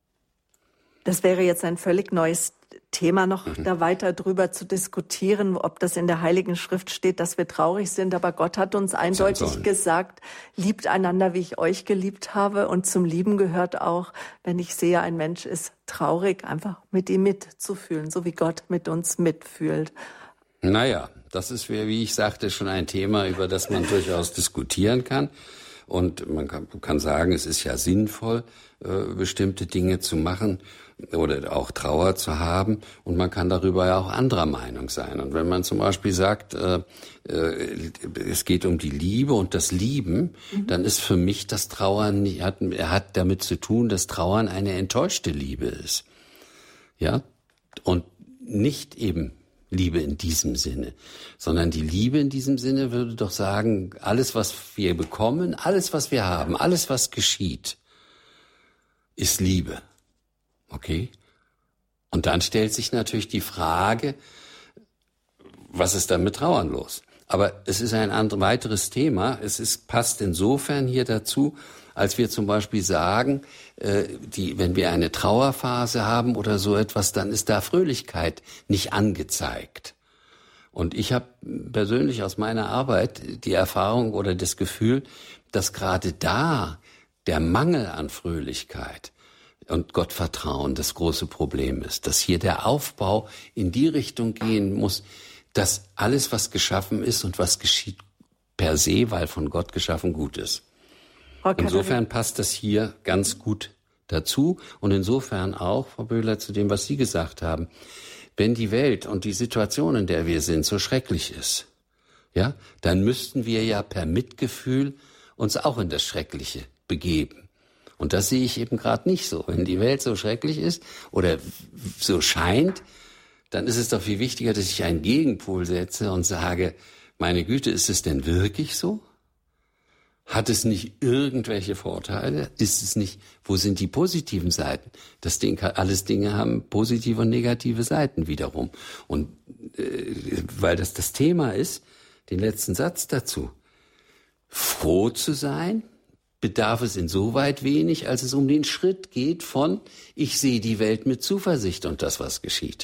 A: Das wäre jetzt ein völlig neues Thema, noch mhm. da weiter drüber zu diskutieren, ob das in der Heiligen Schrift steht, dass wir traurig sind. Aber Gott hat uns eindeutig gesagt, liebt einander, wie ich euch geliebt habe. Und zum Lieben gehört auch, wenn ich sehe, ein Mensch ist traurig, einfach mit ihm mitzufühlen, so wie Gott mit uns mitfühlt.
B: Naja, das ist, wie ich sagte, schon ein Thema, über das man durchaus diskutieren kann. Und man kann, kann sagen, es ist ja sinnvoll, äh, bestimmte Dinge zu machen oder auch Trauer zu haben. Und man kann darüber ja auch anderer Meinung sein. Und wenn man zum Beispiel sagt, äh, äh, es geht um die Liebe und das Lieben, mhm. dann ist für mich das Trauern, hat, hat damit zu tun, dass Trauern eine enttäuschte Liebe ist. Ja? Und nicht eben Liebe in diesem Sinne, sondern die Liebe in diesem Sinne würde doch sagen, alles, was wir bekommen, alles, was wir haben, alles, was geschieht, ist Liebe. Okay? Und dann stellt sich natürlich die Frage, was ist dann mit Trauern los? Aber es ist ein anderes, weiteres Thema. Es ist, passt insofern hier dazu, als wir zum Beispiel sagen, äh, die, wenn wir eine Trauerphase haben oder so etwas, dann ist da Fröhlichkeit nicht angezeigt. Und ich habe persönlich aus meiner Arbeit die Erfahrung oder das Gefühl, dass gerade da der Mangel an Fröhlichkeit und Gottvertrauen das große Problem ist, dass hier der Aufbau in die Richtung gehen muss, dass alles, was geschaffen ist und was geschieht per se, weil von Gott geschaffen, gut ist. Okay. Insofern passt das hier ganz gut dazu und insofern auch, Frau Böhler, zu dem, was Sie gesagt haben, wenn die Welt und die Situation, in der wir sind, so schrecklich ist, ja, dann müssten wir ja per Mitgefühl uns auch in das Schreckliche begeben. Und das sehe ich eben gerade nicht so. Wenn die Welt so schrecklich ist oder so scheint, dann ist es doch viel wichtiger, dass ich einen Gegenpol setze und sage, meine Güte, ist es denn wirklich so? Hat es nicht irgendwelche Vorteile? Ist es nicht, wo sind die positiven Seiten? Das Ding, alles Dinge haben positive und negative Seiten wiederum. Und äh, weil das das Thema ist, den letzten Satz dazu. Froh zu sein, bedarf es insoweit wenig, als es um den Schritt geht von, ich sehe die Welt mit Zuversicht und das, was geschieht.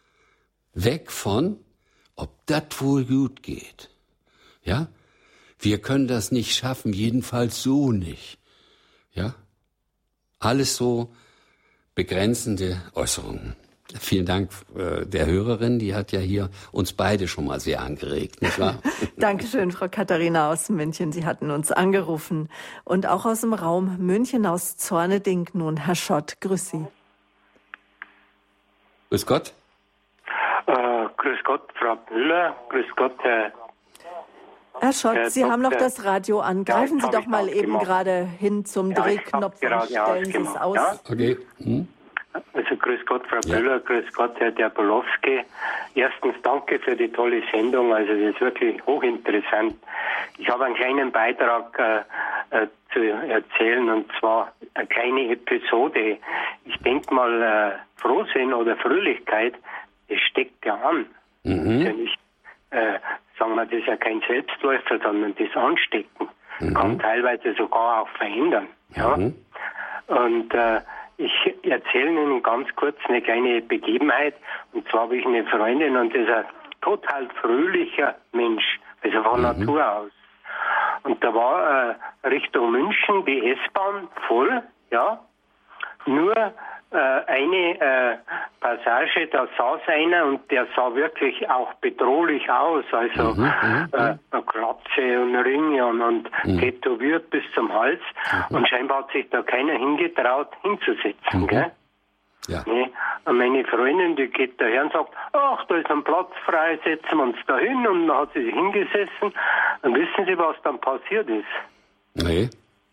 B: Weg von, ob das wohl gut geht. Ja? Wir können das nicht schaffen, jedenfalls so nicht. Ja? Alles so begrenzende Äußerungen. Vielen Dank äh, der Hörerin, die hat ja hier uns beide schon mal sehr angeregt, nicht wahr?
A: Dankeschön, Frau Katharina aus München. Sie hatten uns angerufen. Und auch aus dem Raum München, aus Zorneding nun, Herr Schott, grüß Sie.
B: Grüß Gott.
E: Äh, grüß Gott, Frau Müller. Grüß Gott, Herr
A: Herr Schott, Herr Sie Doktor, haben noch das Radio an. Greifen ja, Sie doch mal eben gemacht. gerade hin zum ja, Drehknopf und stellen Sie es aus. Ja?
B: Okay. Hm.
E: Also grüß Gott, Frau ja. Müller, grüß Gott, Herr Derbolowski. Erstens danke für die tolle Sendung, also das ist wirklich hochinteressant. Ich habe einen kleinen Beitrag äh, äh, zu erzählen, und zwar eine kleine Episode. Ich denke mal, äh, Frohsinn oder Fröhlichkeit, das steckt ja an. Mhm. Das ist ja nicht, äh, sagen wir, das ist ja kein Selbstläufer, sondern das Anstecken mhm. kann teilweise sogar auch verändern. Ja? Mhm. Und äh, ich erzähle Ihnen ganz kurz eine kleine Begebenheit. Und zwar habe ich eine Freundin und das ist ein total fröhlicher Mensch, also von mhm. Natur aus. Und da war äh, Richtung München die S-Bahn voll, ja. Nur äh, eine äh, Passage, da saß einer und der sah wirklich auch bedrohlich aus. Also mhm, äh, eine Glatze und Ringe und, und mhm. tätowiert bis zum Hals. Mhm. Und scheinbar hat sich da keiner hingetraut, hinzusetzen, mhm. gell? Ja. Nee. Und meine Freundin, die geht daher und sagt, ach, da ist ein Platz frei, setzen wir uns da hin. Und dann hat sie sich hingesessen. Und wissen Sie, was dann passiert ist?
B: Nee.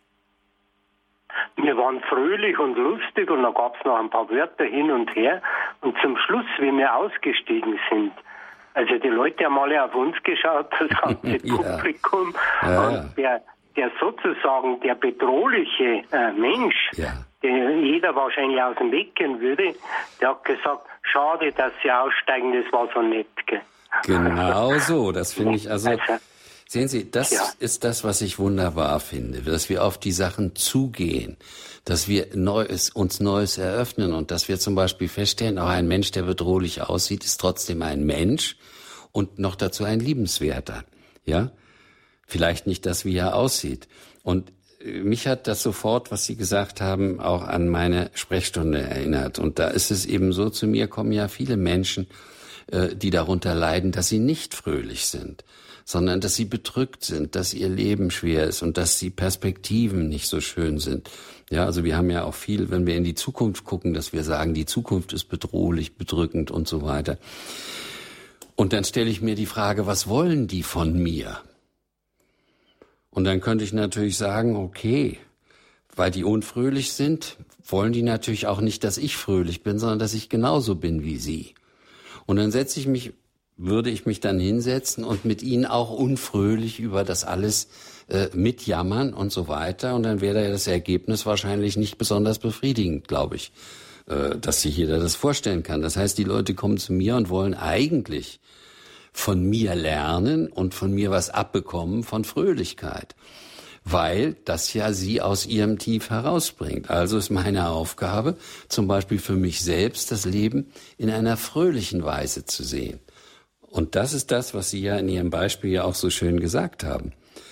E: Wir waren fröhlich und lustig und dann gab es noch ein paar Wörter hin und her. Und zum Schluss, wie wir ausgestiegen sind, also die Leute haben alle auf uns geschaut, das ganze ja. Publikum. Ja. Und der, der sozusagen, der bedrohliche äh, Mensch, ja. den jeder wahrscheinlich aus dem Weg gehen würde, der hat gesagt, schade, dass sie aussteigen, das war so nett. Gell?
B: Genau so, das finde ich also... also Sehen Sie, das ja. ist das, was ich wunderbar finde, dass wir auf die Sachen zugehen, dass wir Neues, uns Neues eröffnen und dass wir zum Beispiel feststellen, auch ein Mensch, der bedrohlich aussieht, ist trotzdem ein Mensch und noch dazu ein liebenswerter. Ja, vielleicht nicht das, wie er aussieht. Und mich hat das sofort, was Sie gesagt haben, auch an meine Sprechstunde erinnert. Und da ist es eben so, zu mir kommen ja viele Menschen, die darunter leiden, dass sie nicht fröhlich sind, sondern dass sie bedrückt sind, dass ihr Leben schwer ist und dass die Perspektiven nicht so schön sind. Ja, also wir haben ja auch viel, wenn wir in die Zukunft gucken, dass wir sagen, die Zukunft ist bedrohlich, bedrückend und so weiter. Und dann stelle ich mir die Frage, was wollen die von mir? Und dann könnte ich natürlich sagen, okay, weil die unfröhlich sind, wollen die natürlich auch nicht, dass ich fröhlich bin, sondern dass ich genauso bin wie sie. Und dann setze ich mich, würde ich mich dann hinsetzen und mit ihnen auch unfröhlich über das alles äh, mitjammern und so weiter. Und dann wäre ja das Ergebnis wahrscheinlich nicht besonders befriedigend, glaube ich, äh, dass sich jeder das vorstellen kann. Das heißt, die Leute kommen zu mir und wollen eigentlich von mir lernen und von mir was abbekommen von Fröhlichkeit, weil das ja sie aus ihrem Tief herausbringt. Also ist meine Aufgabe, zum Beispiel für mich selbst, das Leben in einer fröhlichen Weise zu sehen. Und das ist das, was Sie ja in Ihrem Beispiel ja auch so schön gesagt haben.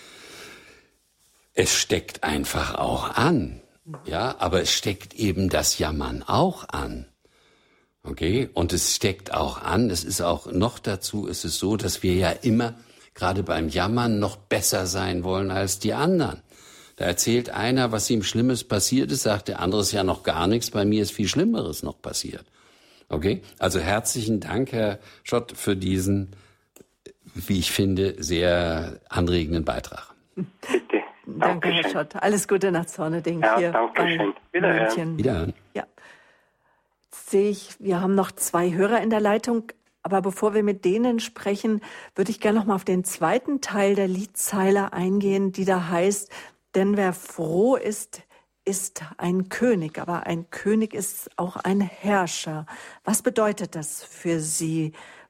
B: Es steckt einfach auch an, ja, aber es steckt eben das Jammern auch an. Okay? Und es steckt auch an, es ist auch noch dazu, ist es so, dass wir ja immer gerade beim Jammern noch besser sein wollen als die anderen. Da erzählt einer, was ihm Schlimmes passiert ist, sagt der andere, ist ja noch gar nichts, bei mir ist viel Schlimmeres noch passiert. Okay? Also herzlichen Dank, Herr Schott, für diesen, wie ich finde, sehr anregenden Beitrag.
E: Bitte.
A: Danke, Herr Schott. Alles Gute nach Zorneding.
E: Ja,
A: hier
E: danke schön. Wiederhören.
B: Wiederhören.
A: Ja. Jetzt sehe ich, wir haben noch zwei Hörer in der Leitung. Aber bevor wir mit denen sprechen, würde ich gerne noch mal auf den zweiten Teil der Liedzeile eingehen, die da heißt, denn wer froh ist, ist ein König. Aber ein König ist auch ein Herrscher. Was bedeutet das für Sie,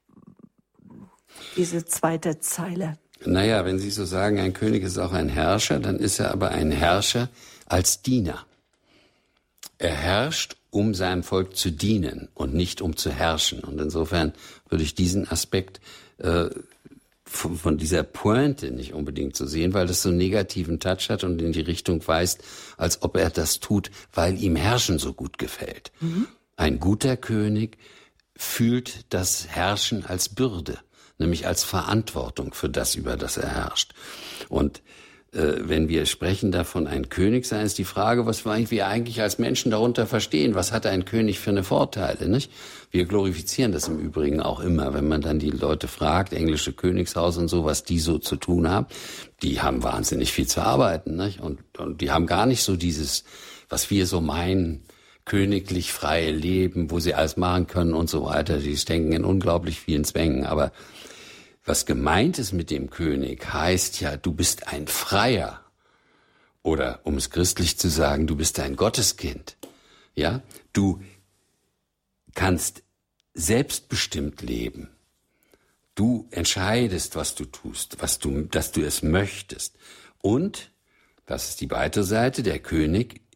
A: diese zweite Zeile?
B: Naja, wenn Sie so sagen, ein König ist auch ein Herrscher, dann ist er aber ein Herrscher als Diener. Er herrscht, um seinem Volk zu dienen und nicht um zu herrschen. Und insofern würde ich diesen Aspekt äh, von, von dieser Pointe nicht unbedingt so sehen, weil das so einen negativen Touch hat und in die Richtung weist, als ob er das tut, weil ihm Herrschen so gut gefällt. Mhm. Ein guter König fühlt das Herrschen als Bürde, nämlich als Verantwortung für das, über das er herrscht. Und wenn wir sprechen davon, ein König sein, ist die Frage, was wir eigentlich als Menschen darunter verstehen. Was hat ein König für eine Vorteile, nicht? Wir glorifizieren das im Übrigen auch immer, wenn man dann die Leute fragt, englische Königshaus und so, was die so zu tun haben. Die haben wahnsinnig viel zu arbeiten, nicht? Und, und die haben gar nicht so dieses, was wir so meinen, königlich freie Leben, wo sie alles machen können und so weiter. Die stecken in unglaublich vielen Zwängen, aber was gemeint ist mit dem König, heißt ja, du bist ein Freier. Oder, um es christlich zu sagen, du bist ein Gotteskind. Ja, du kannst selbstbestimmt leben. Du entscheidest, was du tust, was du, dass du es möchtest. Und, das ist die weitere Seite, der König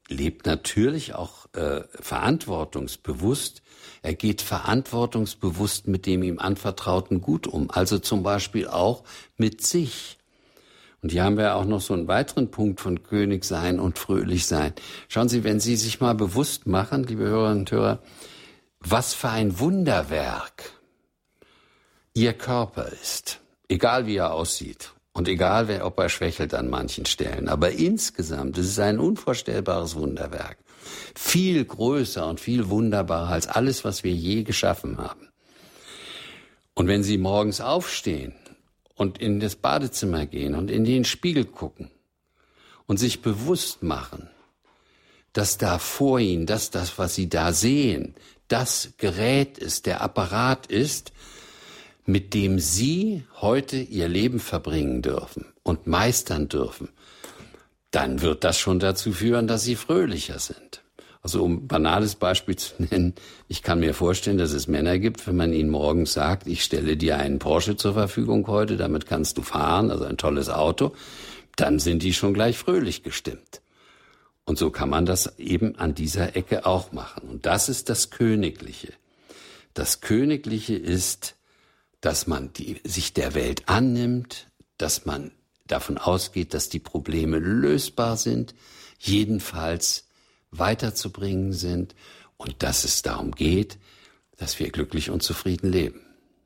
B: lebt natürlich auch äh, verantwortungsbewusst. Er geht verantwortungsbewusst mit dem ihm Anvertrauten gut um. Also zum Beispiel auch mit sich. Und hier haben wir auch noch so einen weiteren Punkt von König sein und fröhlich sein. Schauen Sie, wenn Sie sich mal bewusst machen, liebe Hörerinnen und Hörer, was für ein Wunderwerk Ihr Körper ist. Egal wie er aussieht. Und egal, wer, ob er schwächelt an manchen Stellen. Aber insgesamt ist es ein unvorstellbares Wunderwerk. Viel größer und viel wunderbarer als alles, was wir je geschaffen haben. Und wenn Sie morgens aufstehen und in das Badezimmer gehen und in den Spiegel gucken und sich bewusst machen, dass da vor Ihnen, dass das, was Sie da sehen, das Gerät ist, der Apparat ist, mit dem Sie heute Ihr Leben verbringen dürfen und meistern dürfen, dann wird das schon dazu führen, dass Sie fröhlicher sind. Also um ein banales Beispiel zu nennen, ich kann mir vorstellen, dass es Männer gibt, wenn man ihnen morgens sagt, ich stelle dir einen Porsche zur Verfügung heute, damit kannst du fahren, also ein tolles Auto, dann sind die schon gleich fröhlich gestimmt. Und so kann man das eben an dieser Ecke auch machen. Und das ist das Königliche. Das Königliche ist, dass man die, sich der Welt annimmt, dass man davon ausgeht, dass die Probleme lösbar sind, jedenfalls weiterzubringen sind und dass es darum geht, dass wir glücklich und zufrieden leben.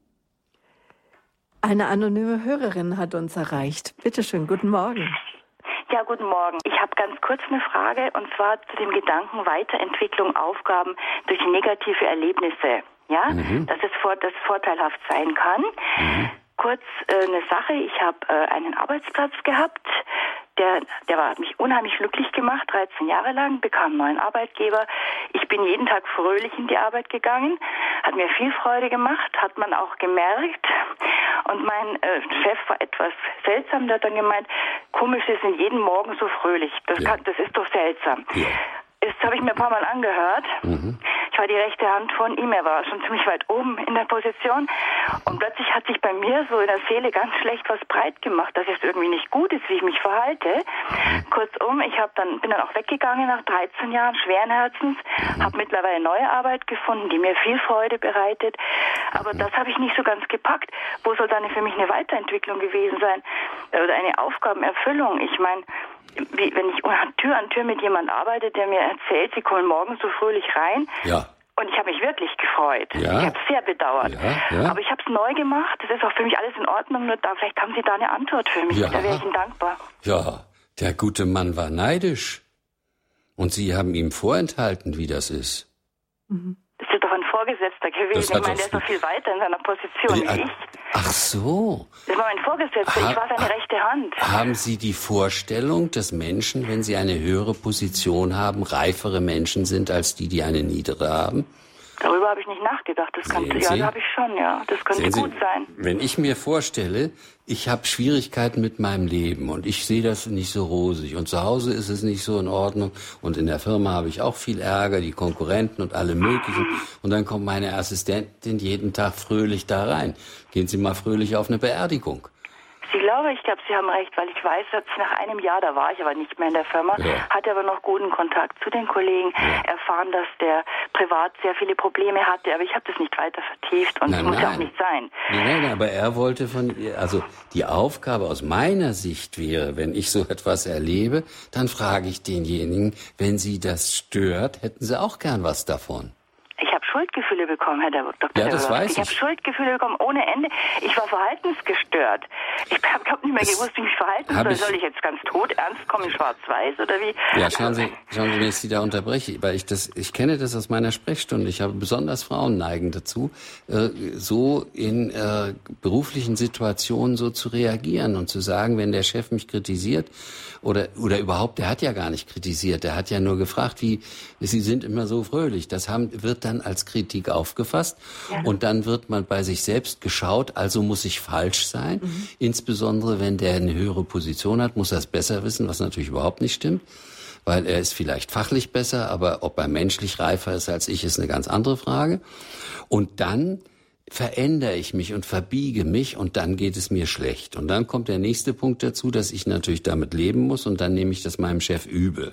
A: Eine anonyme Hörerin hat uns erreicht. Bitte schön, guten Morgen.
F: Ja, guten Morgen. Ich habe ganz kurz eine Frage, und zwar zu dem Gedanken Weiterentwicklung Aufgaben durch negative Erlebnisse. Ja, mhm. dass es vor, das vorteilhaft sein kann. Mhm. Kurz äh, eine Sache, ich habe äh, einen Arbeitsplatz gehabt, der, der war, hat mich unheimlich glücklich gemacht, dreizehn Jahre lang, bekam einen neuen Arbeitgeber. Ich bin jeden Tag fröhlich in die Arbeit gegangen, hat mir viel Freude gemacht, hat man auch gemerkt. Und mein äh, Chef war etwas seltsam, der hat dann gemeint, komisch, Sie sind jeden Morgen so fröhlich, das, ja. kann, das ist doch seltsam. Ja. Das habe ich mir ein paar Mal angehört. Mhm. Ich war die rechte Hand von ihm, er war schon ziemlich weit oben in der Position. Und plötzlich hat sich bei mir so in der Seele ganz schlecht was breit gemacht, dass es irgendwie nicht gut ist, wie ich mich verhalte. Mhm. Kurzum, ich hab dann, bin dann auch weggegangen nach dreizehn Jahren schweren Herzens, mhm. habe mittlerweile neue Arbeit gefunden, die mir viel Freude bereitet. Aber mhm. das habe ich nicht so ganz gepackt. Wo soll dann für mich eine Weiterentwicklung gewesen sein? Oder eine Aufgabenerfüllung? Ich meine, Wie, wenn ich Tür an Tür mit jemand arbeite, der mir erzählt, sie kommen morgens so fröhlich rein. Ja. Und ich habe mich wirklich gefreut. Ja. Ich habe es sehr bedauert. Ja, ja. Aber ich habe es neu gemacht. Das ist auch für mich alles in Ordnung. Nur da, vielleicht haben Sie da eine Antwort für mich. Ja. Da wäre ich Ihnen dankbar.
B: Ja, der gute Mann war neidisch. Und Sie haben ihm vorenthalten, wie das ist.
F: Mhm. Das ist doch ein Vorgesetzter gewesen. Ich meine, der ist noch viel weiter in seiner Position
B: ja,
F: wie ich.
B: Ach so.
F: Das war mein Vorgesetzter, ha, ich war seine ha, rechte Hand.
B: Haben Sie die Vorstellung, dass Menschen, wenn sie eine höhere Position haben, reifere Menschen sind als die, die eine niedere haben?
F: Darüber habe ich nicht nachgedacht. Das könnte, ja, das habe ich schon, ja. Das könnte Sehen gut
B: Sie,
F: sein.
B: Wenn ich mir vorstelle, ich habe Schwierigkeiten mit meinem Leben und ich sehe das nicht so rosig und zu Hause ist es nicht so in Ordnung und in der Firma habe ich auch viel Ärger, die Konkurrenten und alle möglichen und dann kommt meine Assistentin jeden Tag fröhlich da rein. Gehen Sie mal fröhlich auf eine Beerdigung.
F: Ich glaube, ich glaube, Sie haben recht, weil ich weiß, dass nach einem Jahr, da war ich aber nicht mehr in der Firma, ja. hatte aber noch guten Kontakt zu den Kollegen, ja. erfahren, dass der privat sehr viele Probleme hatte, aber ich habe das nicht weiter vertieft und
B: nein,
F: muss
B: nein.
F: ja auch nicht sein.
B: Nein, nein, aber er wollte von, also die Aufgabe aus meiner Sicht wäre, wenn ich so etwas erlebe, dann frage ich denjenigen, wenn Sie das stört, hätten Sie auch gern was davon.
F: Ich habe Schuldgefühle bekommen, Herr Doktor
B: Ja, das weiß
F: ich. Ich habe Schuldgefühle bekommen ohne Ende. Ich war verhaltensgestört. Ich habe hab nicht mehr das gewusst, wie ich mich verhalten soll. Soll ich jetzt ganz tot ernst kommen, schwarz-weiß oder wie?
B: Ja, schauen Sie, schauen Sie, wenn ich Sie da unterbreche, weil ich das, ich kenne das aus meiner Sprechstunde. Ich habe besonders Frauen neigen dazu, äh, so in äh, beruflichen Situationen so zu reagieren und zu sagen, wenn der Chef mich kritisiert oder oder überhaupt, der hat ja gar nicht kritisiert, der hat ja nur gefragt, wie Sie sind immer so fröhlich. Das haben, wird dann als Kritik aufgefasst ja. und dann wird man bei sich selbst geschaut, also muss ich falsch sein. Mhm. Insbesondere, wenn der eine höhere Position hat, muss er es besser wissen, was natürlich überhaupt nicht stimmt, weil er ist vielleicht fachlich besser, aber ob er menschlich reifer ist als ich, ist eine ganz andere Frage. Und dann verändere ich mich und verbiege mich und dann geht es mir schlecht. Und dann kommt der nächste Punkt dazu, dass ich natürlich damit leben muss und dann nehme ich das meinem Chef übel.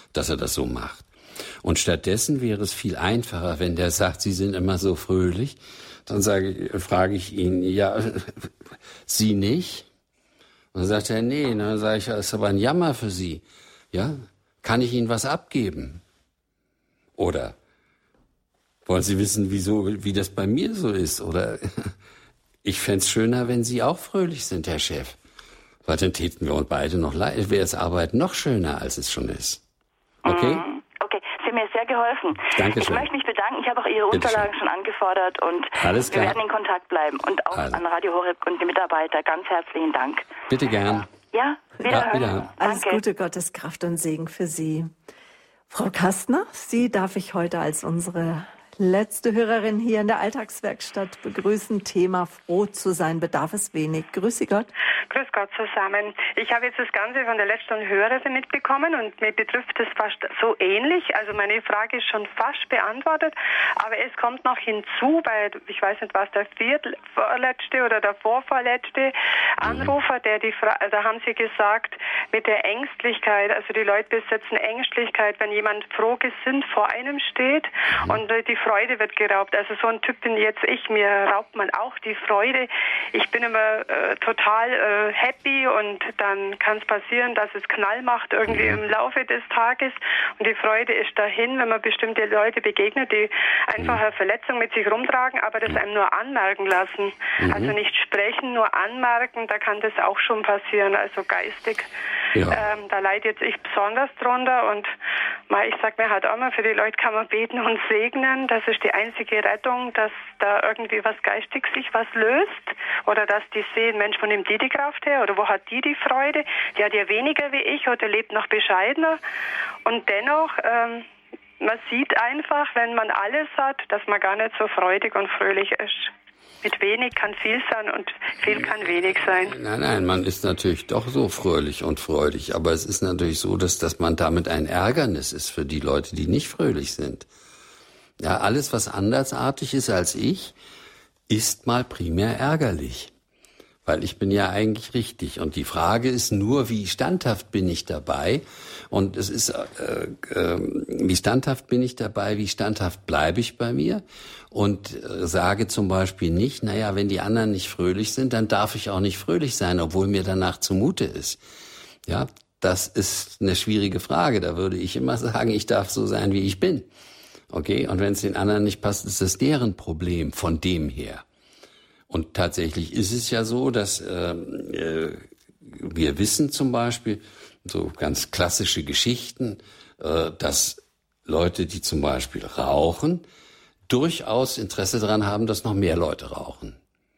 B: dass er das so macht. Und stattdessen wäre es viel einfacher, wenn der sagt, Sie sind immer so fröhlich. Dann sage, frage ich ihn, ja, Sie nicht? Und dann sagt er, nee. Und dann sage ich, das ist aber ein Jammer für Sie. Ja, kann ich Ihnen was abgeben? Oder wollen Sie wissen, wieso, wie das bei mir so ist? Oder ich fände es schöner, wenn Sie auch fröhlich sind, Herr Chef. Weil dann täten wir uns beide noch leid, wäre das Arbeiten noch schöner, als es schon ist. Okay?
F: Mm, okay, Sie haben mir sehr geholfen.
B: Dankeschön.
F: Ich möchte mich bedanken. Ich habe auch Ihre
B: Bitte
F: Unterlagen
B: schön.
F: schon angefordert und
B: Alles klar.
F: wir werden in Kontakt bleiben. Und auch
B: also.
F: an Radio Horeb und die Mitarbeiter ganz herzlichen Dank.
B: Bitte gern.
F: Ja, wiederhören.
B: Ja, wiederhören.
A: Alles
F: Danke.
A: Gute, Gottes Kraft und Segen für Sie. Frau Kastner, Sie darf ich heute als unsere letzte Hörerin hier in der Alltagswerkstatt begrüßen. Thema froh zu sein bedarf es wenig. Grüß Sie Gott.
G: Grüß Gott zusammen. Ich habe jetzt das Ganze von der letzten Hörerin mitbekommen und mir betrifft es fast so ähnlich. Also meine Frage ist schon fast beantwortet, aber es kommt noch hinzu, weil ich weiß nicht, was der vorletzte oder der vorvorletzte Anrufer, der die Fra- da haben Sie gesagt, mit der Ängstlichkeit, also die Leute besitzen Ängstlichkeit, wenn jemand froh gesinnt vor einem steht und die Freude wird geraubt. Also so ein Typ bin jetzt ich, mir raubt man auch die Freude. Ich bin immer äh, total äh, happy und dann kann es passieren, dass es Knall macht irgendwie im Laufe des Tages und die Freude ist dahin, wenn man bestimmte Leute begegnet, die einfach eine Verletzung mit sich rumtragen, aber das einem nur anmerken lassen. Mhm. Also nicht sprechen, nur anmerken, da kann das auch schon passieren, also geistig. Ja. Ähm, da leide jetzt ich besonders drunter und mal, ich sag mir halt auch mal, für die Leute kann man beten und segnen. Das ist die einzige Rettung, dass da irgendwie was geistig sich was löst oder dass die sehen, Mensch, wo nimmt die die Kraft her oder wo hat die die Freude? Die hat ja weniger wie ich oder lebt noch bescheidener und dennoch, ähm, man sieht einfach, wenn man alles hat, dass man gar nicht so freudig und fröhlich ist. Mit wenig kann viel sein und viel kann wenig sein.
B: Nein, nein, man ist natürlich doch so fröhlich und freudig. Aber es ist natürlich so, dass, dass man damit ein Ärgernis ist für die Leute, die nicht fröhlich sind. Ja, alles, was andersartig ist als ich, ist mal primär ärgerlich. Weil ich bin ja eigentlich richtig. Und die Frage ist nur, wie standhaft bin ich dabei? Und es ist, äh, äh, wie standhaft bin ich dabei? Wie standhaft bleibe ich bei mir? Und äh, sage zum Beispiel nicht, naja, wenn die anderen nicht fröhlich sind, dann darf ich auch nicht fröhlich sein, obwohl mir danach zumute ist. Ja, das ist eine schwierige Frage. Da würde ich immer sagen, ich darf so sein, wie ich bin. Okay? Und wenn es den anderen nicht passt, ist das deren Problem von dem her. Und tatsächlich ist es ja so, dass äh, äh, wir wissen zum Beispiel, so ganz klassische Geschichten, äh, dass Leute, die zum Beispiel rauchen, durchaus Interesse daran haben, dass noch mehr Leute rauchen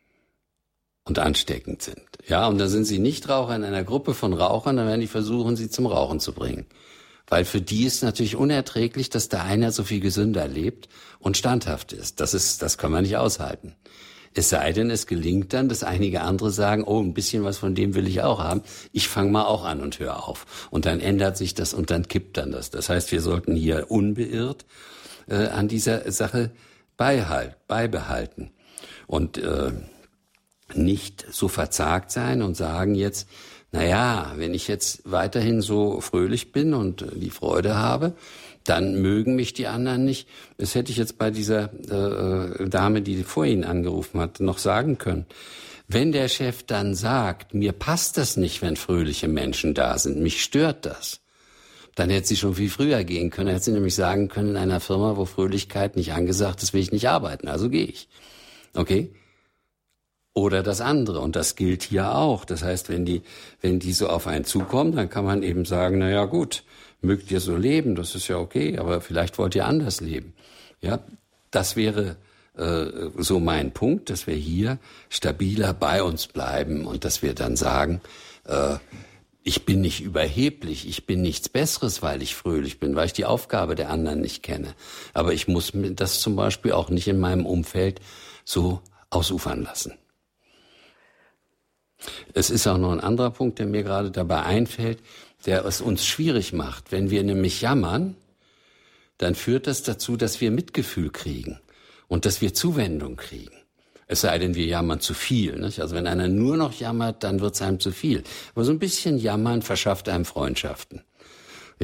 B: und ansteckend sind. Ja, und dann sind sie Nichtraucher in einer Gruppe von Rauchern, dann werden die versuchen, sie zum Rauchen zu bringen. Weil für die ist natürlich unerträglich, dass da einer so viel gesünder lebt und standhaft ist. Das ist, das kann man nicht aushalten. Es sei denn, es gelingt dann, dass einige andere sagen, oh, ein bisschen was von dem will ich auch haben. Ich fange mal auch an und höre auf. Und dann ändert sich das und dann kippt dann das. Das heißt, wir sollten hier unbeirrt äh, an dieser Sache beihalt, beibehalten. Und äh, nicht so verzagt sein und sagen jetzt, na ja, wenn ich jetzt weiterhin so fröhlich bin und äh, die Freude habe, dann mögen mich die anderen nicht. Das hätte ich jetzt bei dieser äh, Dame, die vor Ihnen angerufen hat, noch sagen können. Wenn der Chef dann sagt, mir passt das nicht, wenn fröhliche Menschen da sind, mich stört das, dann hätte sie schon viel früher gehen können. Dann hätte sie nämlich sagen können, in einer Firma, wo Fröhlichkeit nicht angesagt ist, will ich nicht arbeiten, also gehe ich. Okay? Oder das andere. Und das gilt hier auch. Das heißt, wenn die, wenn die so auf einen zukommen, dann kann man eben sagen, na ja, gut, mögt ihr so leben, das ist ja okay, aber vielleicht wollt ihr anders leben. Ja, das wäre äh, so mein Punkt, dass wir hier stabiler bei uns bleiben und dass wir dann sagen, äh, ich bin nicht überheblich, ich bin nichts Besseres, weil ich fröhlich bin, weil ich die Aufgabe der anderen nicht kenne. Aber ich muss mir das zum Beispiel auch nicht in meinem Umfeld so ausufern lassen. Es ist auch noch ein anderer Punkt, der mir gerade dabei einfällt, der es uns schwierig macht. Wenn wir nämlich jammern, dann führt das dazu, dass wir Mitgefühl kriegen und dass wir Zuwendung kriegen. Es sei denn, wir jammern zu viel. Nicht? Also wenn einer nur noch jammert, dann wird es einem zu viel. Aber so ein bisschen jammern verschafft einem Freundschaften. Ja,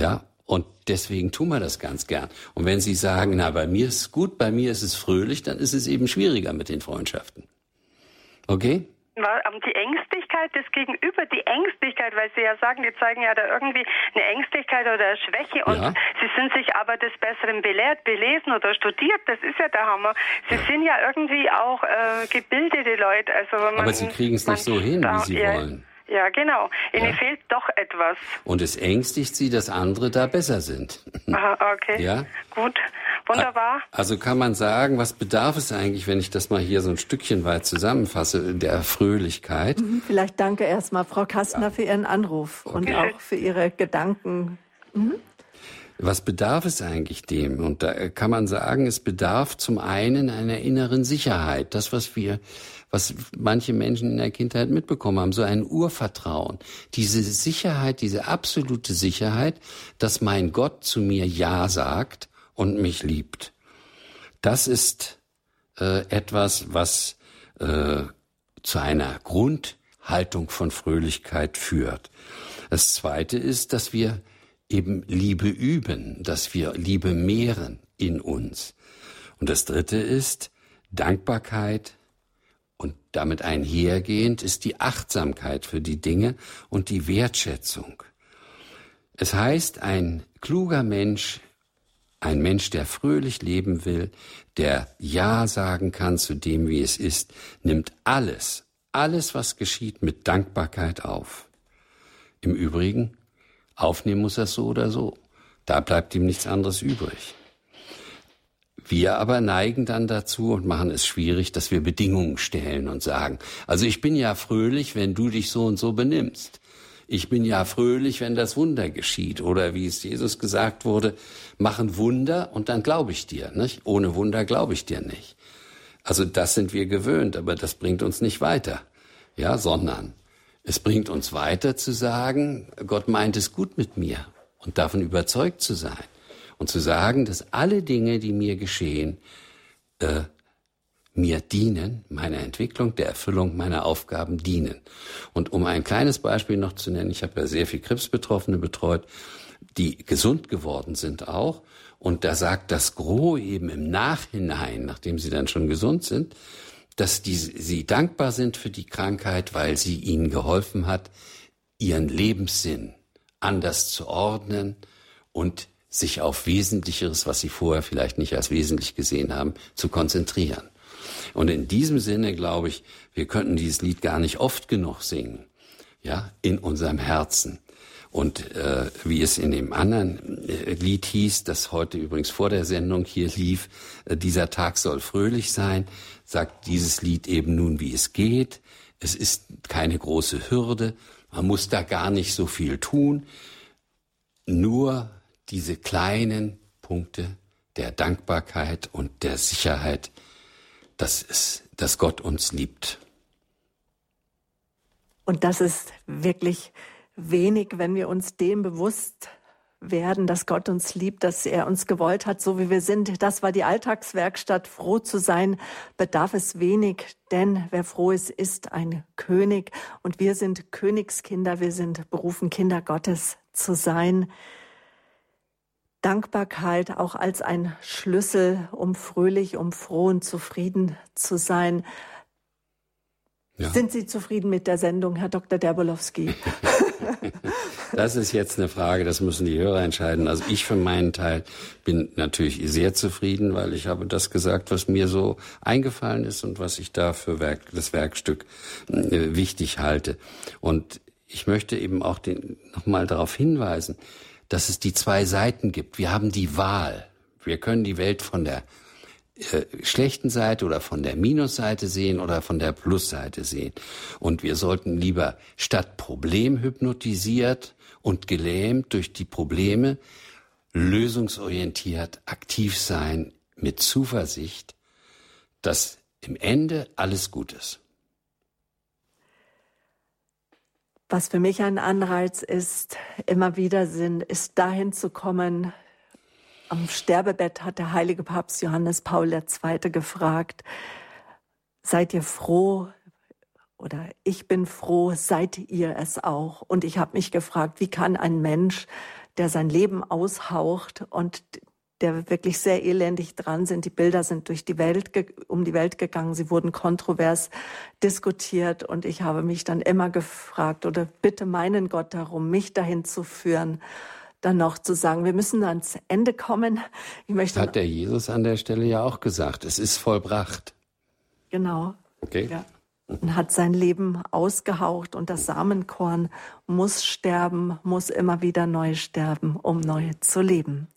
B: Und deswegen tun wir das ganz gern. Und wenn Sie sagen, na, bei mir ist es gut, bei mir ist es fröhlich, dann ist es eben schwieriger mit den Freundschaften. Okay?
G: Die Ängstlichkeit des Gegenüber, die Ängstlichkeit, weil Sie ja sagen, die zeigen ja da irgendwie eine Ängstlichkeit oder eine Schwäche und ja. Sie sind sich aber des Besseren belehrt, belesen oder studiert, das ist ja der Hammer. Sie ja. sind ja irgendwie auch äh, gebildete Leute. Also man,
B: aber Sie kriegen es nicht so hin, wie Sie
G: ja,
B: wollen.
G: Ja, genau. Ihnen
B: ja.
G: fehlt doch etwas.
B: Und es ängstigt Sie, dass andere da besser sind.
G: Aha, okay.
B: Ja?
G: Gut, wunderbar.
B: Also kann man sagen, was bedarf es eigentlich, wenn ich das mal hier so ein Stückchen weit zusammenfasse, der Fröhlichkeit?
A: Mhm, vielleicht danke erstmal, Frau Kastner, ja. für Ihren Anruf okay. und auch für Ihre Gedanken. Mhm.
B: Was bedarf es eigentlich dem? Und da kann man sagen, es bedarf zum einen einer inneren Sicherheit. Das, was wir, was manche Menschen in der Kindheit mitbekommen haben, so ein Urvertrauen. Diese Sicherheit, diese absolute Sicherheit, dass mein Gott zu mir Ja sagt und mich liebt. Das ist äh, etwas, was äh, zu einer Grundhaltung von Fröhlichkeit führt. Das Zweite ist, dass wir eben Liebe üben, dass wir Liebe mehren in uns. Und das Dritte ist Dankbarkeit und damit einhergehend ist die Achtsamkeit für die Dinge und die Wertschätzung. Es heißt, ein kluger Mensch, ein Mensch, der fröhlich leben will, der Ja sagen kann zu dem, wie es ist, nimmt alles, alles, was geschieht, mit Dankbarkeit auf. Im Übrigen, aufnehmen muss er es so oder so. Da bleibt ihm nichts anderes übrig. Wir aber neigen dann dazu und machen es schwierig, dass wir Bedingungen stellen und sagen, also ich bin ja fröhlich, wenn du dich so und so benimmst. Ich bin ja fröhlich, wenn das Wunder geschieht. Oder wie es Jesus gesagt wurde, mach ein Wunder und dann glaube ich dir. Nicht? Ohne Wunder glaube ich dir nicht. Also das sind wir gewöhnt, aber das bringt uns nicht weiter. Ja, sondern es bringt uns weiter zu sagen, Gott meint es gut mit mir und davon überzeugt zu sein. Und zu sagen, dass alle Dinge, die mir geschehen, äh, mir dienen, meiner Entwicklung, der Erfüllung meiner Aufgaben dienen. Und um ein kleines Beispiel noch zu nennen, ich habe ja sehr viel Krebsbetroffene betreut, die gesund geworden sind auch. Und da sagt das Gros eben im Nachhinein, nachdem sie dann schon gesund sind, dass die, sie dankbar sind für die Krankheit, weil sie ihnen geholfen hat, ihren Lebenssinn anders zu ordnen und sich auf Wesentlicheres, was sie vorher vielleicht nicht als wesentlich gesehen haben, zu konzentrieren. Und in diesem Sinne glaube ich, wir könnten dieses Lied gar nicht oft genug singen, ja, in unserem Herzen. Und äh, wie es in dem anderen äh, Lied hieß, das heute übrigens vor der Sendung hier lief, äh, dieser Tag soll fröhlich sein, sagt dieses Lied eben nun, wie es geht. Es ist keine große Hürde, man muss da gar nicht so viel tun, nur diese kleinen Punkte der Dankbarkeit und der Sicherheit, dass es, dass Gott uns liebt.
A: Und das ist wirklich wenig, wenn wir uns dem bewusst werden, dass Gott uns liebt, dass er uns gewollt hat, so wie wir sind. Das war die Alltagswerkstatt. Froh zu sein bedarf es wenig, denn wer froh ist, ist ein König. Und wir sind Königskinder, wir sind berufen, Kinder Gottes zu sein. Dankbarkeit auch als ein Schlüssel, um fröhlich, um froh und zufrieden zu sein. Ja. Sind Sie zufrieden mit der Sendung, Herr Doktor Derbolowski?
B: Das ist jetzt eine Frage, das müssen die Hörer entscheiden. Also ich für meinen Teil bin natürlich sehr zufrieden, weil ich habe das gesagt, was mir so eingefallen ist und was ich da für Werk, das Werkstück äh, wichtig halte. Und ich möchte eben auch den, noch mal darauf hinweisen, dass es die zwei Seiten gibt. Wir haben die Wahl. Wir können die Welt von der äh, schlechten Seite oder von der Minusseite sehen oder von der Plusseite sehen. Und wir sollten lieber statt problemhypnotisiert und gelähmt durch die Probleme lösungsorientiert aktiv sein mit Zuversicht, dass im Ende alles gut ist.
A: Was für mich ein Anreiz ist, immer wieder sind, ist dahin zu kommen. Am Sterbebett hat der heilige Papst Johannes Paul der Zweite gefragt, seid ihr froh oder ich bin froh, seid ihr es auch? Und ich habe mich gefragt, wie kann ein Mensch, der sein Leben aushaucht und der wirklich sehr elendig dran sind. Die Bilder sind durch die Welt, um die Welt gegangen. Sie wurden kontrovers diskutiert und ich habe mich dann immer gefragt oder bitte meinen Gott darum, mich dahin zu führen, dann noch zu sagen, wir müssen ans Ende kommen. Ich möchte
B: Hat der Jesus an der Stelle ja auch gesagt, es ist vollbracht.
A: Genau.
B: Okay.
A: Ja. Und hat sein Leben ausgehaucht und das Samenkorn muss sterben, muss immer wieder neu sterben, um neu zu leben.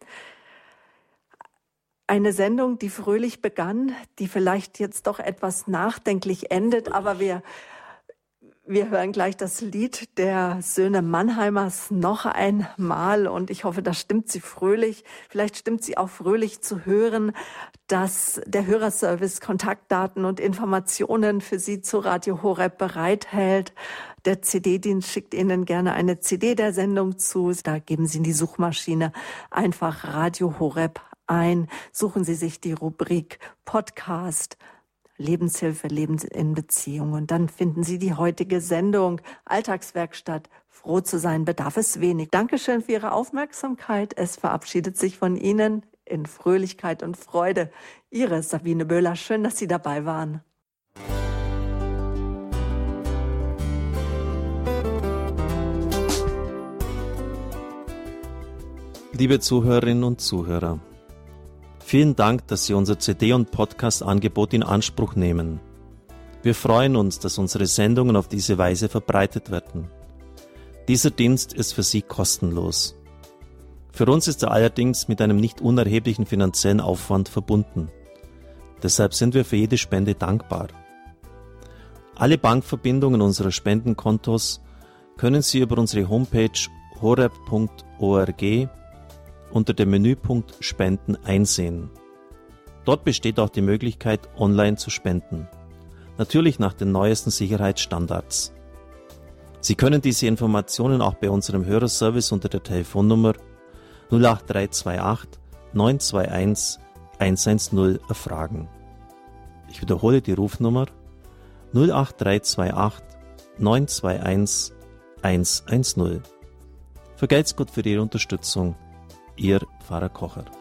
A: Eine Sendung, die fröhlich begann, die vielleicht jetzt doch etwas nachdenklich endet, aber wir, wir hören gleich das Lied der Söhne Mannheimers noch einmal und ich hoffe, das stimmt sie fröhlich. Vielleicht stimmt sie auch fröhlich zu hören, dass der Hörerservice Kontaktdaten und Informationen für Sie zu Radio Horeb bereithält. Der C D-Dienst schickt Ihnen gerne eine C D der Sendung zu. Da geben Sie in die Suchmaschine einfach Radio Horeb ein. Suchen Sie sich die Rubrik Podcast, Lebenshilfe, Leben in Beziehung und dann finden Sie die heutige Sendung Alltagswerkstatt. Froh zu sein bedarf es wenig. Dankeschön für Ihre Aufmerksamkeit. Es verabschiedet sich von Ihnen in Fröhlichkeit und Freude Ihre Sabine Böhler. Schön, dass Sie dabei waren.
H: Liebe Zuhörerinnen und Zuhörer, vielen Dank, dass Sie unser C D- und Podcast-Angebot in Anspruch nehmen. Wir freuen uns, dass unsere Sendungen auf diese Weise verbreitet werden. Dieser Dienst ist für Sie kostenlos. Für uns ist er allerdings mit einem nicht unerheblichen finanziellen Aufwand verbunden. Deshalb sind wir für jede Spende dankbar. Alle Bankverbindungen unserer Spendenkontos können Sie über unsere Homepage horeb punkt org unter dem Menüpunkt Spenden einsehen. Dort besteht auch die Möglichkeit, online zu spenden. Natürlich nach den neuesten Sicherheitsstandards. Sie können diese Informationen auch bei unserem Hörerservice unter der Telefonnummer null acht drei zwei acht neun zwei eins eins eins null erfragen. Ich wiederhole die Rufnummer null acht drei zwei acht neun zwei eins eins eins null. Vergelt's Gott für Ihre Unterstützung. Ihr Pfarrer Kocher.